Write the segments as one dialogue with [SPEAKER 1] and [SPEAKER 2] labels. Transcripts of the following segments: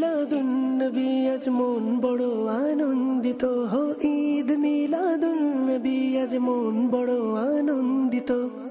[SPEAKER 1] মিলাদুন নবী আজ মন বড় আনন্দিত হো, ঈদ মিলাদুন নবী আজ মন বড় আনন্দিত।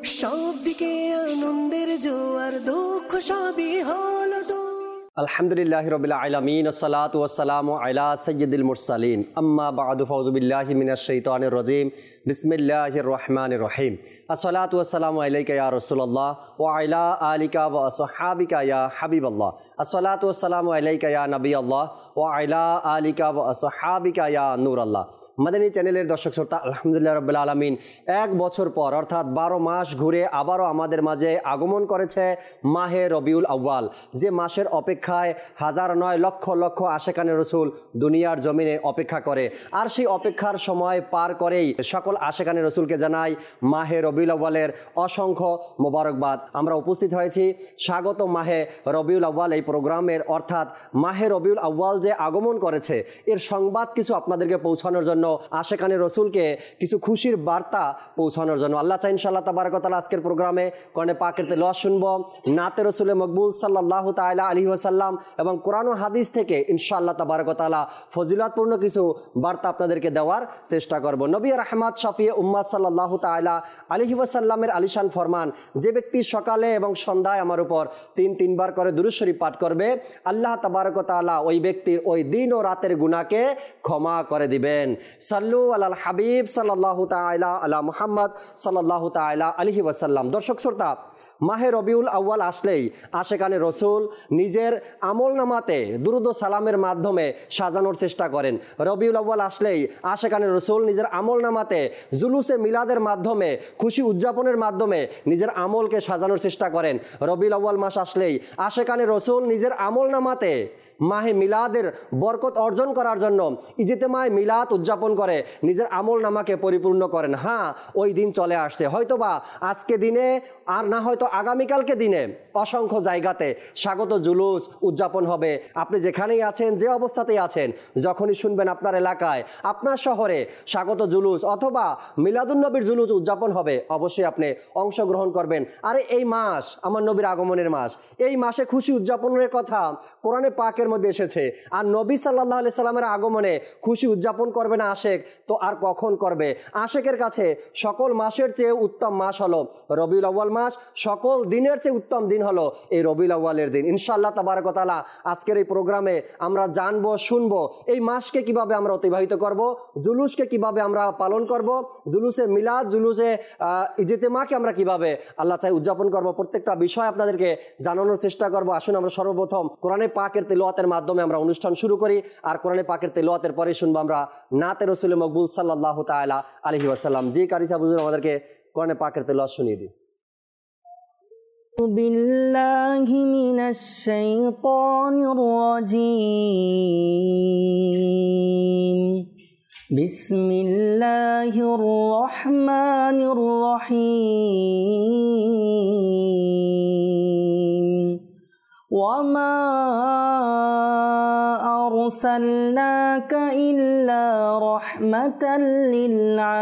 [SPEAKER 1] সব দিকে আনন্দের জোয়ার, দুঃখ সবই হলো দূর।
[SPEAKER 2] আলহামদুলিল্লাহি রাব্বিল আলামিন, আসসালাতু ওয়াসসালামু আলা সাইয়্যিদিল মুরসালিন, আম্মা বা'দু, ফাউযু বিল্লাহি মিনাশ শাইতানির রাজীম, বিসমিল্লাহির রহমানির রহিম। আসসালাতু ওয়াসসালামু আলাইকা ইয়া রাসূলুল্লাহ ওয়া আলা আলিকা ওয়া আসহাবিকা ইয়া হাবিবাল্লাহ। আসসালাতু ওয়াসসালামু আলাইকা ইয়া নবিয়াল্লাহ ওয়া আলা আলিকা ওয়া আসহাবিকা ইয়া নূরাল্লাহ। মাদানী চ্যানেলের দর্শক শ্রোতা, আলহামদুলিল্লাহ রাব্বিল আলামিন এক বছর পর অর্থাৎ 12 মাস ঘুরে আবারও আমাদের মাঝে আগমন করেছে মাহে রবিউল আউয়াল, যে মাসের অপেক্ষায় হাজার নয় লক্ষ লক্ষ আশেকানে রসুল দুনিয়ার জমিনে অপেক্ষা করে। আর সেই অপেক্ষার সময় পার করেই সকল আশেকানে রসুলকে জানাই মাহে রবিউল আউয়ালের অসংখ্য মোবারকবাদ। আমরা উপস্থিত হয়েছি স্বাগত মাহে রবিউল আউয়াল এই প্রোগ্রামের, অর্থাৎ মাহে রবিউল আউয়াল যে আগমন করেছে এর সংবাদ কিছু আপনাদেরকে পৌঁছানোর জন্য, আশেকানে রসুলকে কিছু খুশির বার্তা পৌঁছানোর জন্য। আল্লাহ চাই ইনশাআল্লাহ তাবারক ওয়া তাআলা আজকের প্রোগ্রামে কোরআনে পাকের তেলাওয়াত শুনবো, নাতে রসুলে মকবুল সাল্লাল্লাহু তাআলা আলাইহি ওয়াসাল্লাম এবং কোরআন ও হাদিস থেকে ইনশাআল্লাহ তাবারক ওয়া তাআলা ফজিলতপূর্ণ কিছু বার্তা আপনাদেরকে দেওয়ার চেষ্টা করব। নবী রাহমাত শাফিয়ে উম্মাত সাল্লাল্লাহু তাআলা আলাইহি ওয়াসাল্লামের আলিশান ফরমান, যে ব্যক্তি সকালে এবং সন্ধ্যায় আমার উপর তিনবার করে দুরূদ শরীফ পাঠ করবে, আল্লাহ তাবারক ওয়া তাআলা ওই ব্যক্তির ওই দিন ও রাতের গুনাহকে ক্ষমা করে দিবেন। সাল্লু আলাল হাবিব সাল্লাল্লাহু তাআলা আলা মুহাম্মদ সাল্লাল্লাহু তাআলা আলাইহি ওয়াসাল্লাম। দর্শক শ্রোতা, মাহে রবিউল আউয়াল আসলেই আশেকানে রসুল নিজের আমলনামাতে দুরুদ ও সালামের মাধ্যমে সাজানোর চেষ্টা করেন। রবিউল আউয়াল আসলেই আশেকানে রসুল নিজের আমলনামাতে জুলুসে মিলাদের মাধ্যমে, খুশি উদযাপনের মাধ্যমে নিজের আমলকে সাজানোর চেষ্টা করেন। রবিউল আউয়াল মাস আসলেই আশেকানে রসুল নিজের আমলনামাতে মাহে মিলাদের বরকত অর্জন করার জন্য ইজতেমায় মিলাদ উদযাপন করে নিজের আমল নামাকে পরিপূর্ণ করেন। হ্যাঁ, ওই দিন চলে আসছে, হয়তোবা আজকে দিনে আর না হয়তো আগামীকালকে দিনে অসংখ্য জায়গাতে স্বাগত জুলুস উদযাপন হবে। আপনি যেখানেই আছেন, যে অবস্থাতেই আছেন, যখনই শুনবেন আপনার এলাকায়, আপনার শহরে স্বাগত জুলুস অথবা মিলাদুন্নবীর জুলুস উদযাপন হবে, অবশ্যই আপনি অংশগ্রহণ করবেন। আরে এই মাস আমার নবীর আগমনের মাস, এই মাসে খুশি উদযাপনের কথা কোরআনে পাকের মধ্যে এসেছে। আর নবী সাল্লাল্লাহু আলাইহি সাল্লামের আগমনে খুশি উদযাপন করবে না আশেক, তো আর কখন করবে? আশেকের কাছে সকল মাসের চেয়ে উত্তম মাস হলো রবিউল আউয়াল মাস, সকল দিনের চেয়ে উত্তম দিন হলো এই রবিউল আউয়ালের দিন। ইনশাআল্লাহ তাবারক ওয়া তাআলা আজকের এই প্রোগ্রামে আমরা জানবো, শুনবো এই মাসকে কিভাবে আমরা অতিবাহিত করব, জুলুসকে কিভাবে আমরা পালন করব, জুলুসে মিলাদ, জুলুসে ইজতেমাকে আমরা কিভাবে আল্লাহ চাই উদযাপন করব, প্রত্যেকটা বিষয় আপনাদেরকে জানানোর চেষ্টা করব। আসুন আমরা সর্বপ্রথম কোরআনে পাকের তেলাওয়াতের মাধ্যমে আমরা অনুষ্ঠান শুরু করি। আর কোরআনে পাকের তেলাওয়াতের পরে শুনবো আমরা নাতে রসুলে মকবুল সাল্লাল্লাহু তাআলা আলাইহি ওয়াসাল্লাম। জি কারি সাহেব হুজুর আমাদেরকে কোরআনে পাকের তেলাওয়াত শুনিয়ে দিন।
[SPEAKER 3] বিল্লাহি মিনাশ শাইতানির রাজীম, বিসমিল্লাহির রহমানির রহিম। ওয়ামা আরসালনাকা ইল্লা রাহমাতাল লিল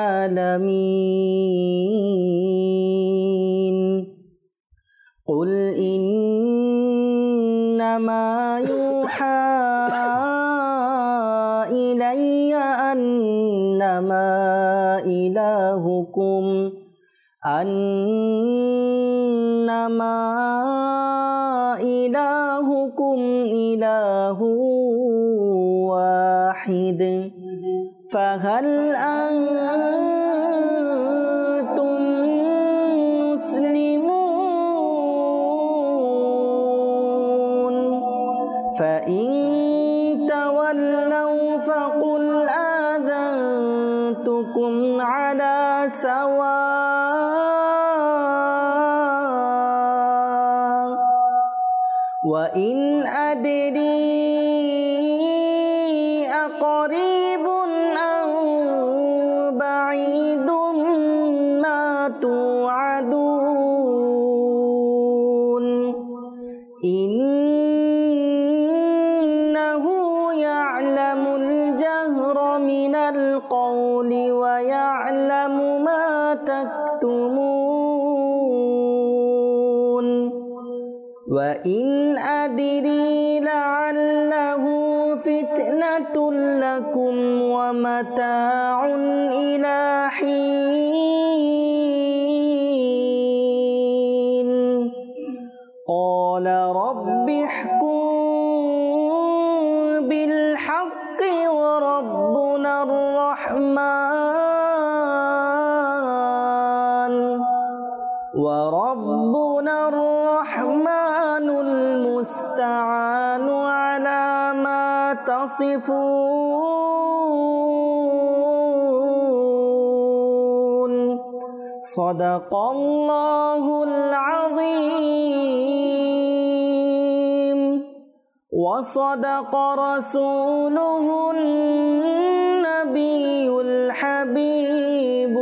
[SPEAKER 3] আলামিন। কুল ইন্নামা ইউহা ইলাইয়া আন্নামা ইলাহুকুম ইলাহু ওয়াহিদ ফাহাল আনতুম মুসলিমুন ফাইন তাওয়াল্লাউ ফাকুল আযানতুকুম আলা সাওয়া وإن أدري أقريب أو بعيد ما توعدون إنه يعلم الجهر من القول ويعلم ما تكتمون وإن أدري لعله لكم ومتاع إلى حين قال رب احكم بالحق وربنا الرحمن المستعان على ما تصفون صدق الله العظيم وصدق رسوله النبي الحبيب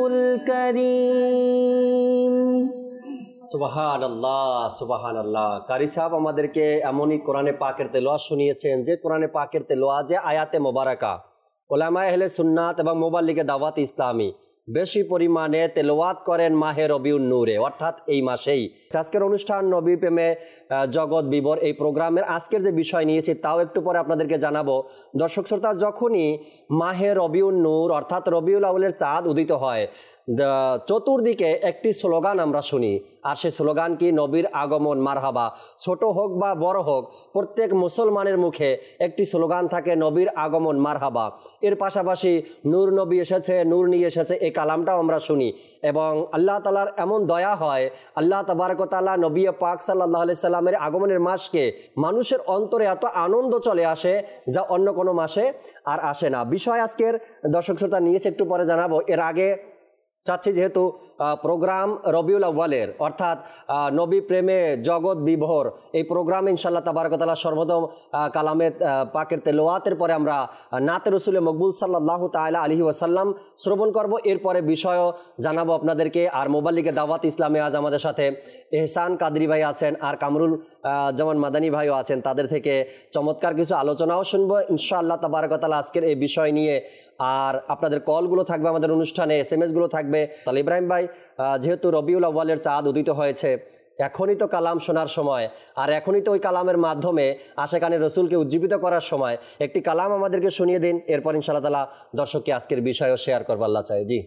[SPEAKER 3] الكريم
[SPEAKER 2] সুবহানাল্লাহ সুবহানাল্লাহ। কারি সাহেব আমাদেরকে এমনই কোরআনে পাকের তেলাওয়াত শুনিয়েছেন যে কোরআনে পাকের তেলাওয়াত যে আয়াতে মোবারকা উলামায়ে আহলে সুন্নাত এবং মুবাল্লিগে দাওয়াত ইসলামী বেশি পরিমাণে তেলাওয়াত করেন মাহে রবিউন নূরে, অর্থাৎ এই মাসেই। আজকের অনুষ্ঠান নবী প্রেমে জগৎ বিবর এই প্রোগ্রামের আজকের যে বিষয় নিয়েছি তাও একটু পরে আপনাদেরকে জানাবো। দর্শক শ্রোতা, যখনই মাহে রবিউন নূর অর্থাৎ রবিউল আউয়ালের চাঁদ উদিত হয়, চতুর্দিকে একটি স্লোগান আমরা শুনি, আর সেই স্লোগান কি? নবীর আগমন মারহাবা। ছোট হোক বা বড় হোক, প্রত্যেক মুসলমানের মুখে একটি স্লোগান থাকে, নবীর আগমন মারহাবা। এর পাশাপাশি নূর নবী এসেছে, নূর নিয়ে এসেছে, এই কালামটাও আমরা শুনি। এবং আল্লাহ তাআলার এমন দয়া হয়, আল্লাহ তাবারক ওয়া তাআলা নবী পাক সাল্লাল্লাহু আলাইহি সাল্লামের আগমনের মাসকে মানুষের অন্তরে এত আনন্দ চলে আসে যা অন্য কোনো মাসে আর আসে না। বিষয় আজকের দর্শক শ্রোতা নিয়েছে, একটু পরে জানাবো। এর আগে চাচ্ছি যেহেতু প্রোগ্রাম রবিউল আউয়ালের অর্থাৎ নবী প্রেমে জগৎ বিভোর এই প্রোগ্রাম ইনশাআল্লাহ তাবারক ওয়া তাআলা সর্বপ্রথম কালামে পাকের তেলাওয়াতের পরে আমরা নাতে রসুলে মকবুল সাল্লাল্লাহু তাআলা আলাইহি ওয়াসাল্লাম শ্রবণ করব। এরপরে বিষয়ও জানাবো আপনাদেরকে। আর মুবাল্লিগে দাওয়াত ইসলামে আজ আমাদের সাথে এহসান কাদরি ভাই আছেন আর কামরুল জামান মাদানী ভাইও আছেন, তাদের থেকে চমৎকার কিছু আলোচনাও শুনবো ইনশাআল্লাহ তাবারক ওয়া তাআলা আজকের এই বিষয় নিয়ে। আর আপনাদের কলগুলো থাকবে আমাদের অনুষ্ঠানে, SMS-গুলো থাকবে। তাহলে ইব্রাহিম ভাই, যেহেতু রবিউল আউয়ালের চাঁদ উদিত হয়েছে, এখনই তো কালাম শোনার সময়, আর এখনই তো ওই কালামের মাধ্যমে আশেকানে রসুলকে উজ্জীবিত করার সময়। একটি কালাম আমাদেরকে শুনিয়ে দিন, এরপর ইনশাআল্লাহ তাআলা দর্শককে আজকের বিষয়ও শেয়ার করবো আল্লাহ চাই। জি।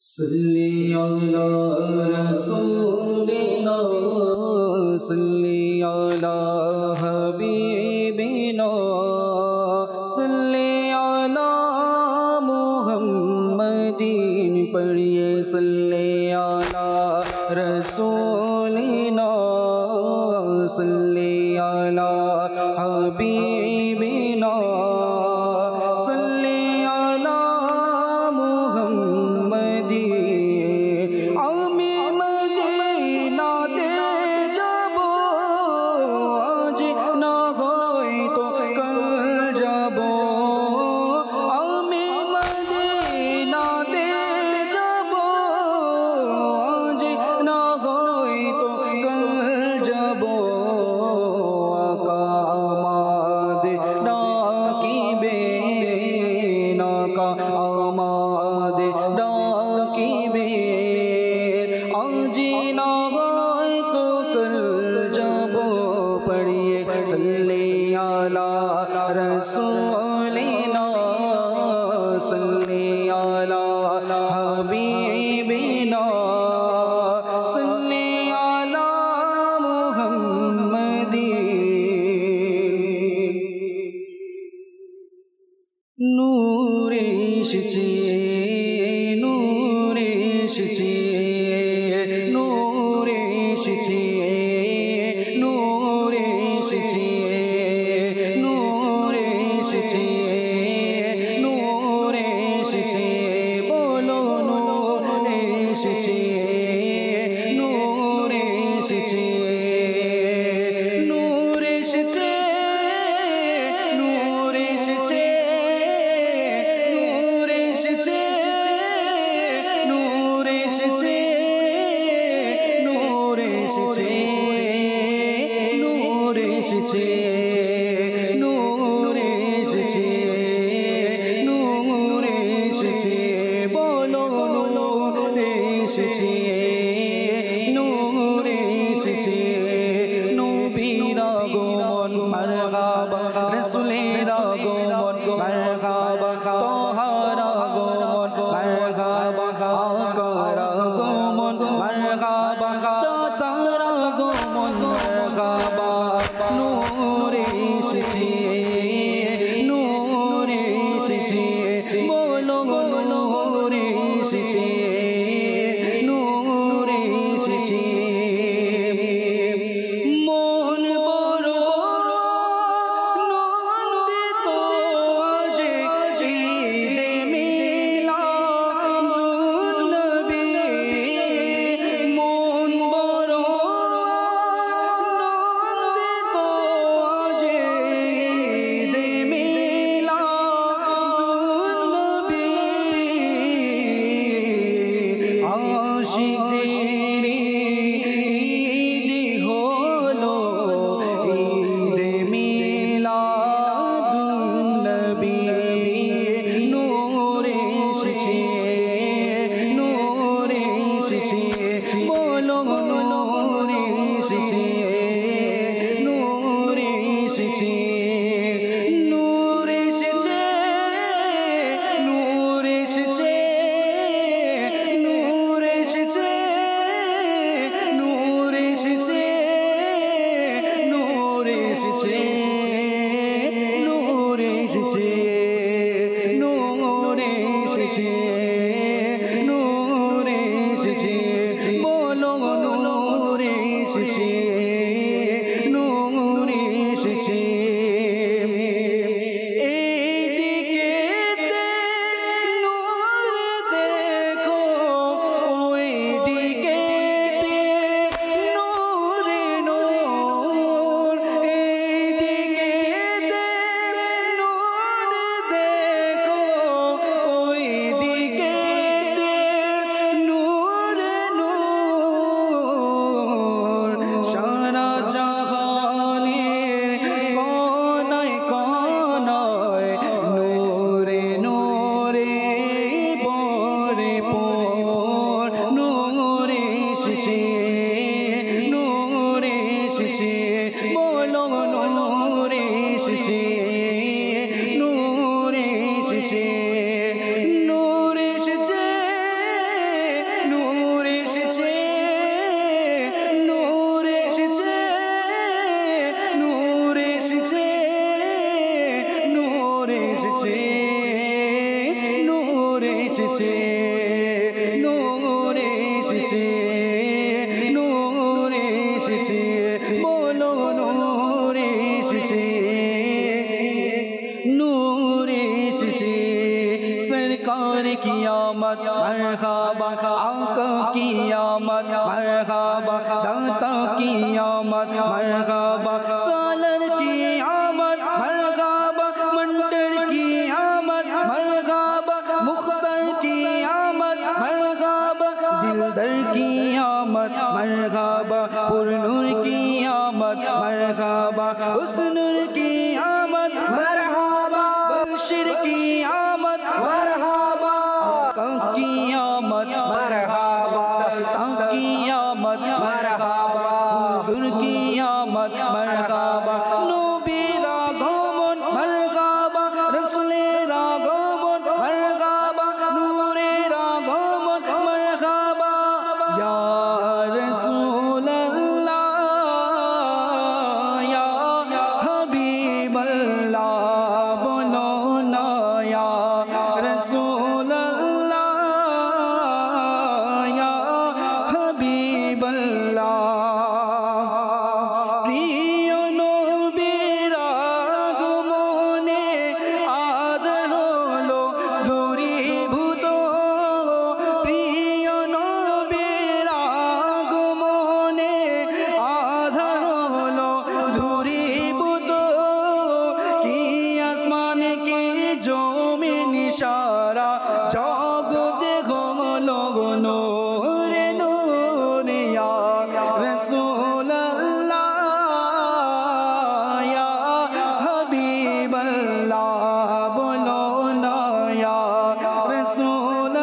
[SPEAKER 3] पढ़िए सल्ले अला रसूलिना सल्ले अला हबीबिना सल्ले अला मुहम्मदी आमी मदीना दे जाबो आज ना होय तो कल जाबो आमी मदीना दे এসেছে নূর এসেছে নূর এসেছে বলো নূর এসেছে নূর এসেছে বলো নূর এসেছে নূর এসেছে নূর এসেছে নূর এসেছে নূর এসেছে নূর এসেছে নূর এসেছে নূর এসেছে নূর এসেছে নূর এসেছে বলো নূর এসেছে नूर एसেছে सरकार की आमद मरहबा आका की आमद मरहबा दाता की आमद मरहबा सालर की आमद मरहबा मंडर की आमद मरहबा मुख्तर की आमद मरहबा दिलदर की आमद मरहबा पुरनूर की आमद मरहबा हुस्नुर की आमद मरहबा बशीर की आमद मरहबा की आमद मरहबा की आमद मरहबा हुजूर की आमद मरहबा नबीरा गमन मरहबा रसूलेरा गमन मरहबा नूरेरा गमन मरहबा या रसूल अल्लाह या हबीब अल्लाह बोलो ना या रसूल अल्लाह या हबीब अल्लाह प्रिय नबीर আগমনে আদর হলো দূরীভূত প্রিয় নবীর আগমনে আদর হলো দূরীভূত কি আসমানে কি জমিন সারা জগতে হলো নূরে নূর ইয়া রাসূল আল্লাহ ইয়া হাবিব আল্লাহ বলো না ইয়া রাসূল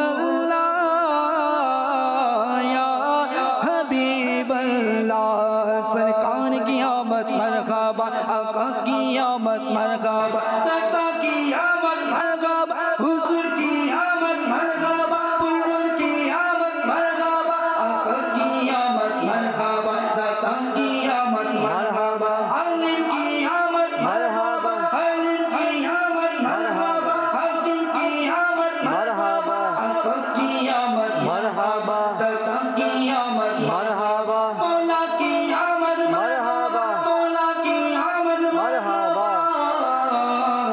[SPEAKER 3] আল্লাহ ইয়া হাবিব আল্লাহ सरकार की आमद मरहबा आका की आमद मरहबा दाता की आमद मरहबा हुजूर की आमद मरहबा पुरनूर की आमद मरहबा आका की आमद मरहबा दाता की आमद मरहबा आलिम की आमद मरहबा आलिम की आमद मरहबा हाकिम की आमद मरहबा आका की आमद मरहबा दाता की आमद मरहबा मौला की आमद मरहबा मौला की आमद मरहबा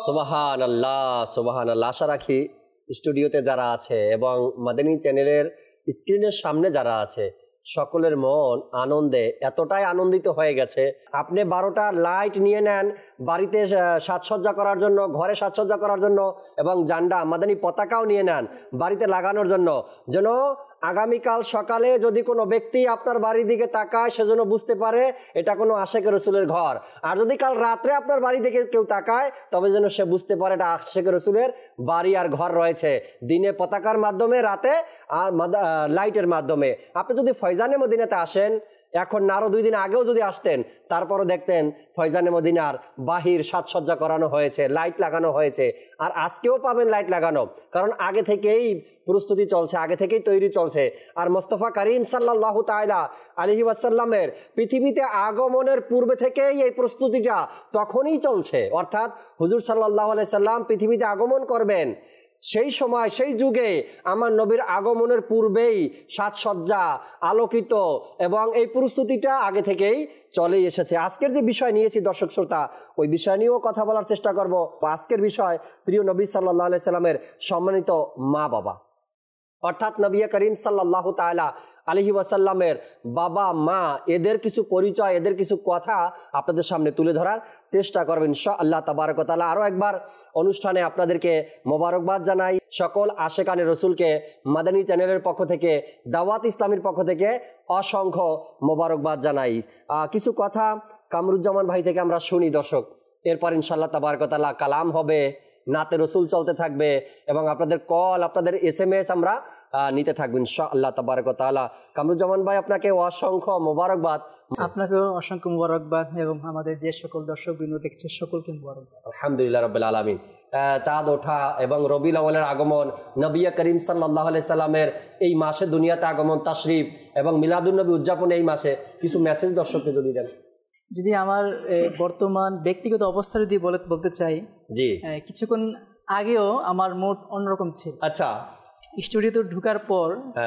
[SPEAKER 2] সুবহানাল্লাহ, সুবহানাল্লাহ। আশা রাখি স্টুডিওতে যারা আছে এবং মাদানী চ্যানেলের স্ক্রিনের সামনে যারা আছে সকলের মন আনন্দে এতটাই আনন্দিত হয়ে গেছে। আপনি 12টা লাইট নিয়ে নেন বাড়িতে সাজসজ্জা করার জন্য, ঘরে সাজসজ্জা করার জন্য, এবং জান্ডা মাদানী পতাকাও নিয়ে নেন বাড়িতে লাগানোর জন্য, যেন আগামীকাল সকালে যদি কোনো ব্যক্তি আপনার বাড়ির দিকে তাকায় সেজন্য বুঝতে পারে এটা কোনো আশেকে রসুলের ঘর। আর যদি কাল রাত্রে আপনার বাড়ি দিকে কেউ তাকায় তবে যেন সে বুঝতে পারে এটা আশেকে রসুলের বাড়ি আর ঘর রয়েছে। দিনে পতাকার মাধ্যমে, রাতে আর লাইটের মাধ্যমে। আপনি যদি ফয়জানে মদিনাতে আসেন, এখন না আরও 2 দিন আগেও যদি আসতেন, তারপরও দেখতেন ফয়জানে মদিনার বাহির সাজসজ্জা করানো হয়েছে, লাইট লাগানো হয়েছে। আর আজকেও পাবেন লাইট লাগানো, কারণ আগে থেকেই প্রস্তুতি চলছে, আগে থেকেই তৈরি চলছে। আর মোস্তফা করিম সাল্লাল্লাহু তাআলা আলাইহি ওয়াসাল্লামের পৃথিবীতে আগমনের পূর্বে থেকেই এই প্রস্তুতিটা তখনই চলছে। অর্থাৎ হুজুর সাল্লাল্লাহু আলাইহি সাল্লাম পৃথিবীতে আগমন করবেন, সেই সময় সেই যুগে আমার নবীর আগমনের পূর্বেই সাজসজ্জা, আলোকিত, এবং এই প্রস্তুতিটা আগে থেকেই চলেই এসেছে। আজকের যে বিষয় নিয়েছি দর্শক শ্রোতা, ওই বিষয় নিয়েও কথা বলার চেষ্টা করব। আজকের বিষয় প্রিয় নবী সাল্লাল্লাহু আলাইহি সাল্লামের সম্মানিত মা বাবা, অর্থাৎ নবী করিম সাল্লাল্লাহু তাআলা আলাইহি ওয়াসাল্লামের বাবা মা, এদের কিছু পরিচয়, এদের কিছু কথা আপনাদের সামনে তুলে ধরার চেষ্টা করবেন ইনশাআল্লাহ তাবারক ওয়া তাআলা। আরও একবার অনুষ্ঠানে আপনাদেরকে মোবারকবাদ জানাই। সকল আশেকানে রসুলকে মাদানী চ্যানেলের পক্ষ থেকে, দাওয়াত ইসলামের পক্ষ থেকে অসংখ্য মোবারকবাদ জানাই। কিছু কথা কামরুজ্জামান ভাই থেকে আমরা শুনি দর্শক, এরপর ইনশাআল্লাহ তাবারক ওয়া তাআলা কালাম হবে, নাতে রসুল চলতে থাকবে, এবং আপনাদের কল, আপনাদের SMS আমরা নিতে থাকবো ইনশাআল্লাহ তাবারক ওয়া তাআলা। কামরুজ্জামান ভাই, আপনাকে অসংখ্য মোবারকবাদ।
[SPEAKER 4] আপনাকেও অসংখ্য মোবারকবাদ, এবং আমাদের যে সকল দর্শক বিন্দু দেখছে সকলকে মোবারকবাদ।
[SPEAKER 2] আলহামদুলিল্লাহ রাব্বিল আলামিন। চাঁদ ওঠা এবং রবিউল আউয়ালের আগমন, নবী করিম সাল্লাল্লাহু আলাইহি সাল্লামের এই মাসে দুনিয়াতে আগমন, তাশরিফ এবং মিলাদুন নবী উদযাপন এই মাসে কিছু মেসেজ দর্শককে যদি দেন।
[SPEAKER 4] যদি আমার বর্তমান ব্যক্তিগত অবস্থা যদি বলতে চাই, জি, কিছুক্ষণ আগেও আমার মুড অন্যরকম ছিল।
[SPEAKER 2] আচ্ছা,
[SPEAKER 4] স্টুডিওতে ঢোকার পর,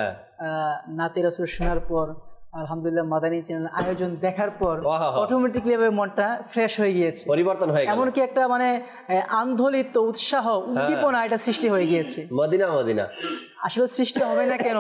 [SPEAKER 4] নাতে রাসূল শোনার পর, আলহামদুলিল্লাহ মাদানী চ্যানেল আয়োজন দেখার পর অটোমেটিকলি মনটা ফ্রেশ হয়ে গিয়েছে, পরিবর্তন হয়ে গেল। এমনকি একটা আন্দোলিত উৎসাহ, উদ্দীপনা এটা সৃষ্টি হয়ে গিয়েছে।
[SPEAKER 2] মদিনা মদিনা
[SPEAKER 4] আসলে সৃষ্টি হবে না কেন,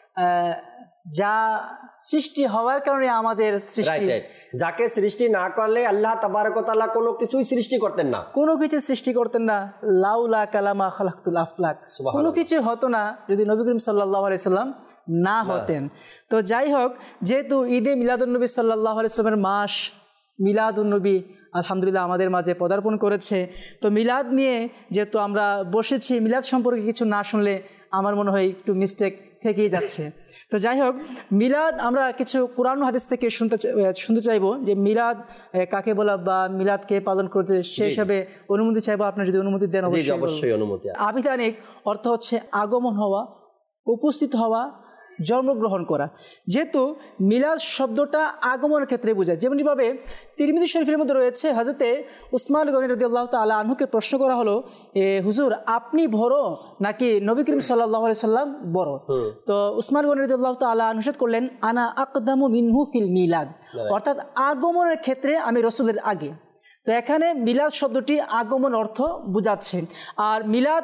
[SPEAKER 4] যা সৃষ্টি হওয়ার কারণে আমাদের সৃষ্টি।
[SPEAKER 2] যাকে সৃষ্টি না করলে আল্লাহ তাবারক ওয়া তাআলা কোনো কিছুই সৃষ্টি করতেন না,
[SPEAKER 4] কোনো কিছু সৃষ্টি করতেন না। লাউলা কালামা খালাকতুল আফলাক, কোনো কিছু হতো না যদি নবী করিম সাল্লাল্লাহু আলাইহি সাল্লাম না হতেন। তো যাই হোক, যেহেতু ঈদে মিলাদুন্নবী সাল্লাল্লাহু আলাইহি সাল্লামের মাস, মিলাদুন্নবী আলহামদুলিল্লাহ আমাদের মাঝে পদার্পণ করেছে। তো মিলাদ নিয়ে যেহেতু আমরা বসেছি, মিলাদ সম্পর্কে কিছু না শুনলে আমার মনে হয় একটু মিস্টেক থেকেই যাচ্ছে। তো যাই হোক, মিলাদ আমরা কিছু কোরআন হাদিস থেকে শুনতে চাইবো যে মিলাদ কাকে বলা বা মিলাদ কে পালন করছে, সেই হিসাবে অনুমতি চাইবো। আপনার যদি অনুমতি দেন
[SPEAKER 2] অবশ্যই অনুমতি।
[SPEAKER 4] আবিধানিক অর্থ হচ্ছে আগমন হওয়া, উপস্থিত হওয়া, জন্মগ্রহণ করা। যেহেতু মিলাদ শব্দটা আগমনের ক্ষেত্রে বোঝায়, যেমনিভাবে তিরমিজি শরীফের মধ্যে রয়েছে, হযরতে উসমান গনি রাদিয়াল্লাহু তাআলা আনহুকে প্রশ্ন করা হলো, হুজুর আপনি বড় নাকি নবী করিম সাল্লাল্লাহু আলাইহি সাল্লাম বড়? তো উসমান গনি রাদিয়াল্লাহু তাআলা নিষেধ করলেন, আনা আকদামু মিনহু ফিল মিলাদ, অর্থাৎ আগমনের ক্ষেত্রে আমি রাসূলের আগে। তো এখানে মিলাদ শব্দটি আগমন অর্থ বোঝাচ্ছে। আর মিলাদ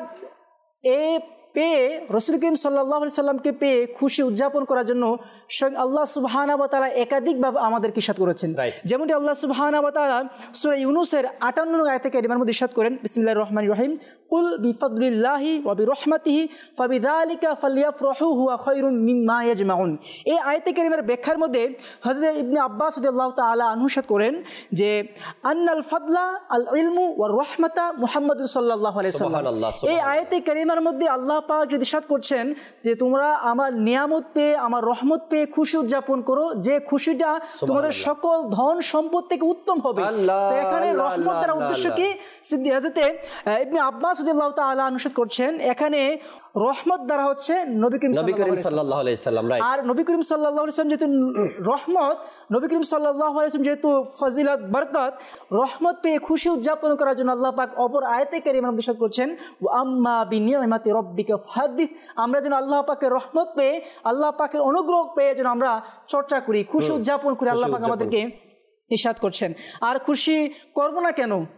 [SPEAKER 4] পেয়ে রাসূল করিম সাল্লাল্লাহু আলাইহি সাল্লামকে পেয়ে খুশি উদযাপন করার জন্য স্বয়ং আল্লাহ সুবহানাহু ওয়া তাআলা একাধিকভাবে আমাদেরকে ইরশাদ করেছেন। যেমনটি আল্লাহ সুবহানাহু ওয়া তাআলা সূরা ইউনূসের 58 নং আয়াতে কারিমার মধ্যে ইরশাদ করেন, বিসমিল্লাহির রহমানির রহিম, কুল বিফাদলিল্লাহি ওয়া বিরহমাতিহি ফাবিযালিকা ফালইফরাহু হুয়া খায়রুম মিম্মা ইয়াজমাউন। এই আয়াতে কারিমার ব্যাখ্যার মধ্যে হযরত ইবনে আব্বাস রাদিয়াল্লাহু তাআলা আনহু ইরশাদ করেন যে আন্নাল ফাদলা আল ইলমু ওয়ার রাহমাতা মুহাম্মাদুর সাল্লাল্লাহু আলাইহি ওয়াসাল্লাম। এই আয়াতে কারিমার মধ্যে আল্লাহ পাক যদি ইরশাদ করছেন যে তোমরা আমার নিয়ামত পেয়ে, আমার রহমত পেয়ে খুশি উদযাপন করো, যে খুশিটা তোমাদের সকল ধন সম্পদ থেকে উত্তম হবে। তো এখানে রহমত দ্বারা উদ্দেশ্য কি? হযরত ইবনে আব্বাস রাদিয়াল্লাহু তাআলা ইরশাদ করছেন এখানে রহমত দ্বারা হচ্ছে নবী করিম সাল্লাল্লাহু আলাইহি সাল্লাম। আর নবী করিম সাল্লাল্লাহু আলাইহি সাল্লাম যেহেতু রহমত, নবী করিম সাল্লাল্লাহু আলাইহি সাল্লাম যেহেতু ফজিলত বরকত, রহমত পেয়ে খুশি উদযাপন করার জন্য আল্লাহ পাক অপর আয়াতে কারিমার মধ্যে ইরশাদ করছেন, ওয়া আম্মা বিনিয়ামাতি রাব্বিকা ফাহাদ্দিস। আমরা যেন আল্লাহ পাকের রহমত পেয়ে, আল্লাহ পাকের অনুগ্রহ পেয়ে যেন আমরা চর্চা করি, খুশি উদযাপন করি, আল্লাহ পাক আমাদেরকে ইরশাদ করছেন। আর খুশি করব না কেন?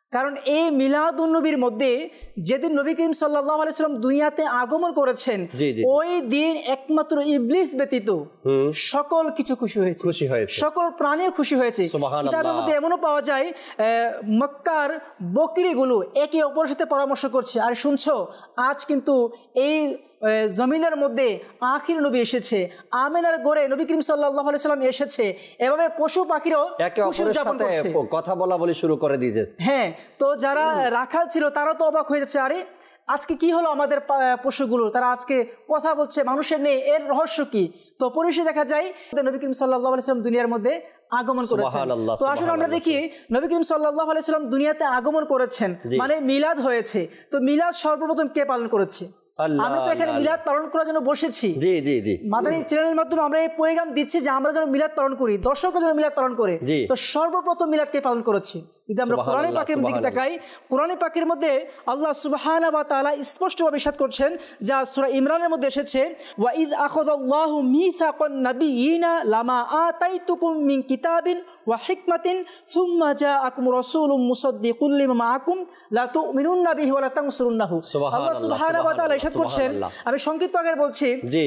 [SPEAKER 4] কারণ এই মিলাদুন্নবীর মধ্যে যেদিন নবী করিম সাল্লাল্লাহু আলাইহি সাল্লাম দুনিয়াতে আগমন করেছেন, ওই দিন একমাত্র ইবলিস ব্যতীত সকল কিছু খুশি হয়েছে, সকল প্রাণীও খুশি হয়েছে। কিতাবের মধ্যে এমনও পাওয়া যায় মক্কার বকরিগুলো একে অপরের সাথে পরামর্শ করছে, আর শুনছো আজ কিন্তু এই জমিনের মধ্যে আখির নবী এসেছে, আমিনার ঘরে নবী করিম সাল্লাল্লাহু আলাইহি সাল্লাম এসেছে। এভাবে পশু পাখিরও
[SPEAKER 2] একে অপরের সাথে কথা বলা বলি শুরু করে দিয়েছে।
[SPEAKER 4] হ্যাঁ, তো যারা রাখাল ছিল তারা তো অবাক হয়ে যাচ্ছে, আরে আজকে কি হলো আমাদের পশুগুলো, তারা আজকে কথা বলছে, মানুষের নেই, এর রহস্য কি? তো পরিশেষে দেখা যায় নবী করিম সাল্লাল্লাহু আলাইহি সাল্লাম দুনিয়ার মধ্যে আগমন করেছেন। তো আসলে আমরা দেখি নবী করিম সাল্লাল্লাহু আলাইহি সাল্লাম দুনিয়াতে আগমন করেছেন মানে মিলাদ হয়েছে। তো মিলাদ সর্বপ্রথম কে পালন করেছে? আমরা তো এখানে মিলাদ পালন করার জন্য বসেছি। মাদানী চ্যানেলের মাধ্যমে আমরা এই পয়গাম দিচ্ছি যে আমরা যেন মিলাদ পালন করি, দর্শকরা যেন মিলাদ পালন করে। তো সর্বপ্রথম মিলাদ কে পালন করেছে? যদি আমরা কোরআন পাকের দিকে তাকাই, কোরআন পাকের মধ্যে আল্লাহ সুবহানাহু ওয়া তাআলা স্পষ্টভাবে ইরশাদ করছেন, যা সূরা ইমরানের মধ্যে এসেছে, ওয়া ইয আখাযাল্লাহু মিসাকান নাবিয়িনা লামা আতাইতুকুম মিন কিতাবিন ওয়া হিকমাতিন সুম্মা জাআকুম রাসূলুম মুসাদ্দিকুল লিমা মাআকুম লা তুমিনুন্না বিহি ওয়া লা তানসুরুন্নাহু। আল্লাহ সুবহানাহু ওয়া তাআলা করছেন, আমি সংক্ষিপ্ত আগে বলছি,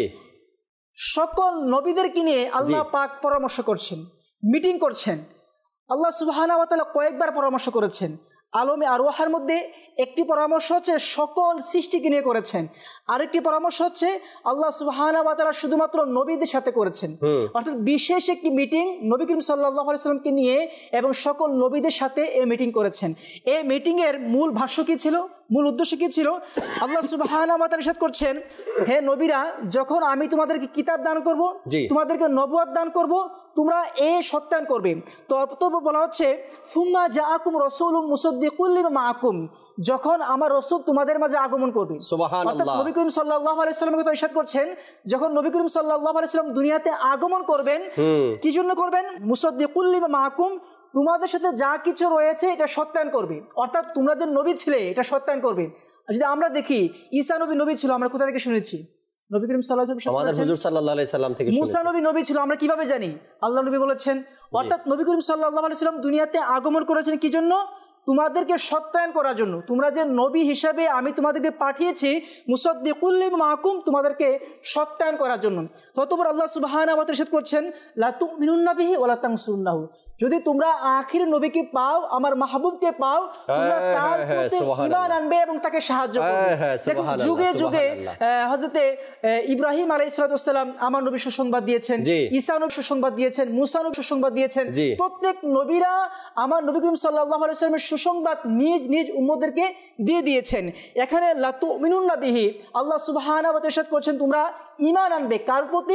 [SPEAKER 4] সকল নবীদেরকে নিয়ে আল্লাহ পাক পরামর্শ করছেন, মিটিং করছেন। আল্লাহ সুবহানাহু ওয়া তাআলা কয়েকবার পরামর্শ করেছেন। আলমে আরওয়াহের মধ্যে একটি পরামর্শ হচ্ছে সকল সৃষ্টিকে নিয়ে করেছেন, আরেকটি পরামর্শ হচ্ছে আল্লাহ সুবহানাহু ওয়া তাআলা শুধুমাত্র নবীদের সাথে করেছেন। অর্থাৎ বিশেষ একটি মিটিং নবী করিম সাল্লাল্লাহু আলাইহি সাল্লামকে নিয়ে এবং সকল নবীদের সাথে এই মিটিং করেছেন। এই মিটিংয়ের মূল ভাষ্য কী ছিল, মূল উদ্দেশ্য কী ছিল? আল্লাহ সুবহানাহু ওয়া তাআলা ইরশাদ করছেন, হে নবীরা, যখন আমি তোমাদেরকে কিতাব দান করব, তোমাদেরকে নবুয়ত দান করব, তোমরা এ সত্যায়ন করবে। তো বলা হচ্ছে সুম্মা জাআকুম রাসূলুম মুসাদ্দিকুল লিমা মাআকুম, যখন আমার রাসূল তোমাদের মাঝে আগমন করবে। অর্থাৎ নবী করিম সাল্লাল্লাহু আলাইহি সাল্লামের কথা ইরশাদ করছেন, যখন নবী করিম সাল্লাল্লাহু আলাইহি সাল্লাম দুনিয়াতে আগমন করবেন, কি জন্য করবেন? মুসাদ্দিকুল লিমা মাআকুম, তোমাদের সাথে যা কিছু রয়েছে এটা সত্যায়ন করবে। অর্থাৎ তোমরা যে নবী ছিলে এটা সত্যায়ন করবে। যদি আমরা দেখি ঈসা নবী ছিল, আমরা কোথা থেকে শুনেছি? নবী করিম সাল্লাল্লাহু আলাইহি সাল্লাম থেকে। মুসা নবী ছিল, আমরা কিভাবে জানি? আল্লাহ নবী বলেছেন। অর্থাৎ নবী করিম সাল্লাল্লাহু আলাইহি সাল্লাম দুনিয়াতে আগমন করেছেন কি জন্য? তোমাদেরকে সত্যায়ন করার জন্য। তোমরা যে নবী হিসাবে আমি তোমাদেরকে পাঠিয়েছি, মুসাদ্দিকুল লিমা মাআকুম, তোমাদেরকে সত্যায়ন করার জন্য। ততপর আল্লাহ সুবহানাহু ওয়া তাআলা ইরশাদ করছেন, লা তুমিনুন্না বিহি ওয়া লা তানসুরুন্নাহু, যদি তোমরা আখির নবীকে পাও, আমার মাহবুবকে পাও, তোমরা তার প্রতি ঈমান আনবে এবং তাকে সাহায্য করবে। দেখুন, যুগে যুগে হযরতে ইব্রাহিম আলাইহিস সালাম আমার নবী সুসংবাদ দিয়েছেন, ঈসা নবী সুসংবাদ দিয়েছেন, মুসা নবী সুসংবাদ দিয়েছেন। প্রত্যেক নবীরা আমার নবী করিম সাল্লাল্লাহু আলাইহি সাল্লামের সুসংবাদ নিজ নিজ উম্মতদেরকে দিয়ে দিয়েছেন। এখানে লা তুমিনুন্না বিহি, আল্লাহ সুবহানাহু ওয়া তাআলা ইরশাদ করছেন, তোমরা ঈমান আনবে কার প্রতি?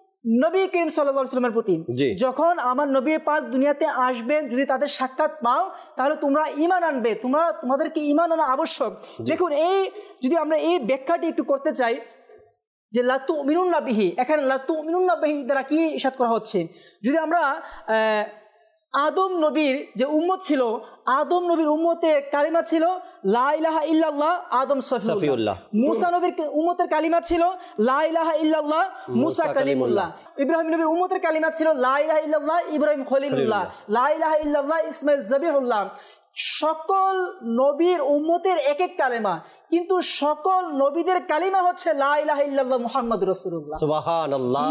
[SPEAKER 4] নবী করিম সাল্লাল্লাহু আলাইহি সাল্লামের প্রতি। যখন আমার নবী পাক দুনিয়াতে আসবেন, যদি তাদের সাক্ষাৎ পাও, তাহলে তোমরা ঈমান আনবে, তোমাদেরকে ঈমান আনা আবশ্যক। দেখুন, এই যদি আমরা এই ব্যাখ্যাটি একটু করতে চাই যে লা তুমিনুন্না বিহি, এখানে লা তুমিনুন্না বিহি দ্বারা কি ইরশাদ করা হচ্ছে? যদি আমরা আদম নবীর যে উম্মত ছিল, আদম নবীর উম্মতের কালিমা ছিল লা ইলাহা ইল্লাল্লাহ আদম সফিউল্লাহ। মুসা নবীর উম্মতের কালিমা ছিল লা ইলাহা ইল্লাল্লাহ মুসা কালিমুল্লাহ। ইব্রাহিম নবীর উম্মতের কালিমা ছিল লা ইলাহা ইল্লাল্লাহ ইব্রাহিম খলিলুল্লাহ, লা ইলাহা ইল্লাল্লাহ ইসমাইল যাবিহুল্লাহ। সকল নবীর উম্মতের এক এক কালেমা, কিন্তু সকল নবীদের কালিমা হচ্ছে লা ইলাহা ইল্লাল্লাহ মুহাম্মাদুর রাসূলুল্লাহ।
[SPEAKER 2] সুবহানাল্লাহ,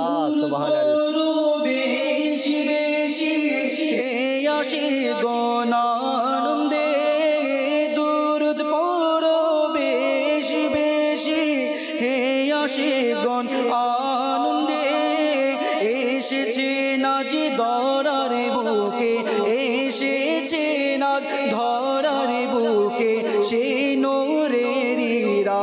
[SPEAKER 3] আনন্দে দুরুদ পড়ো বেশি বেশি, হে আশিকগণ আনন্দে এসেছে নাজ ধরার বুকে, এসেছে নাজ ধরার বুকে, সেই নূরেরই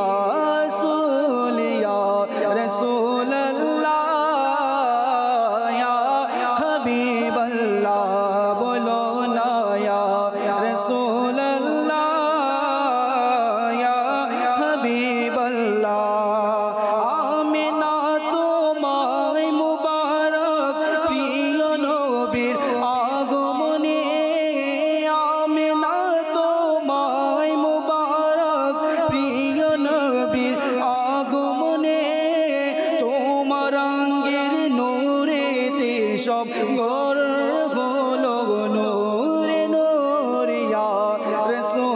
[SPEAKER 3] রাসূল ইয়া রাসূলুল্লাহ ইয়া হাবিবাল্লাহ, বলো না ইয়া রাসূলুল্লাহ ইয়া হাবিবাল্লাহ। আমিনা তোমায় মুবারক প্রিয় নবীর আগমনে, আমিনা তোমায় মুবারক প্রিয় নবীর আগমনে, তোমার রঙের নূরেতে সব ঘর হলো নূরে নূর ইয়া রাসূল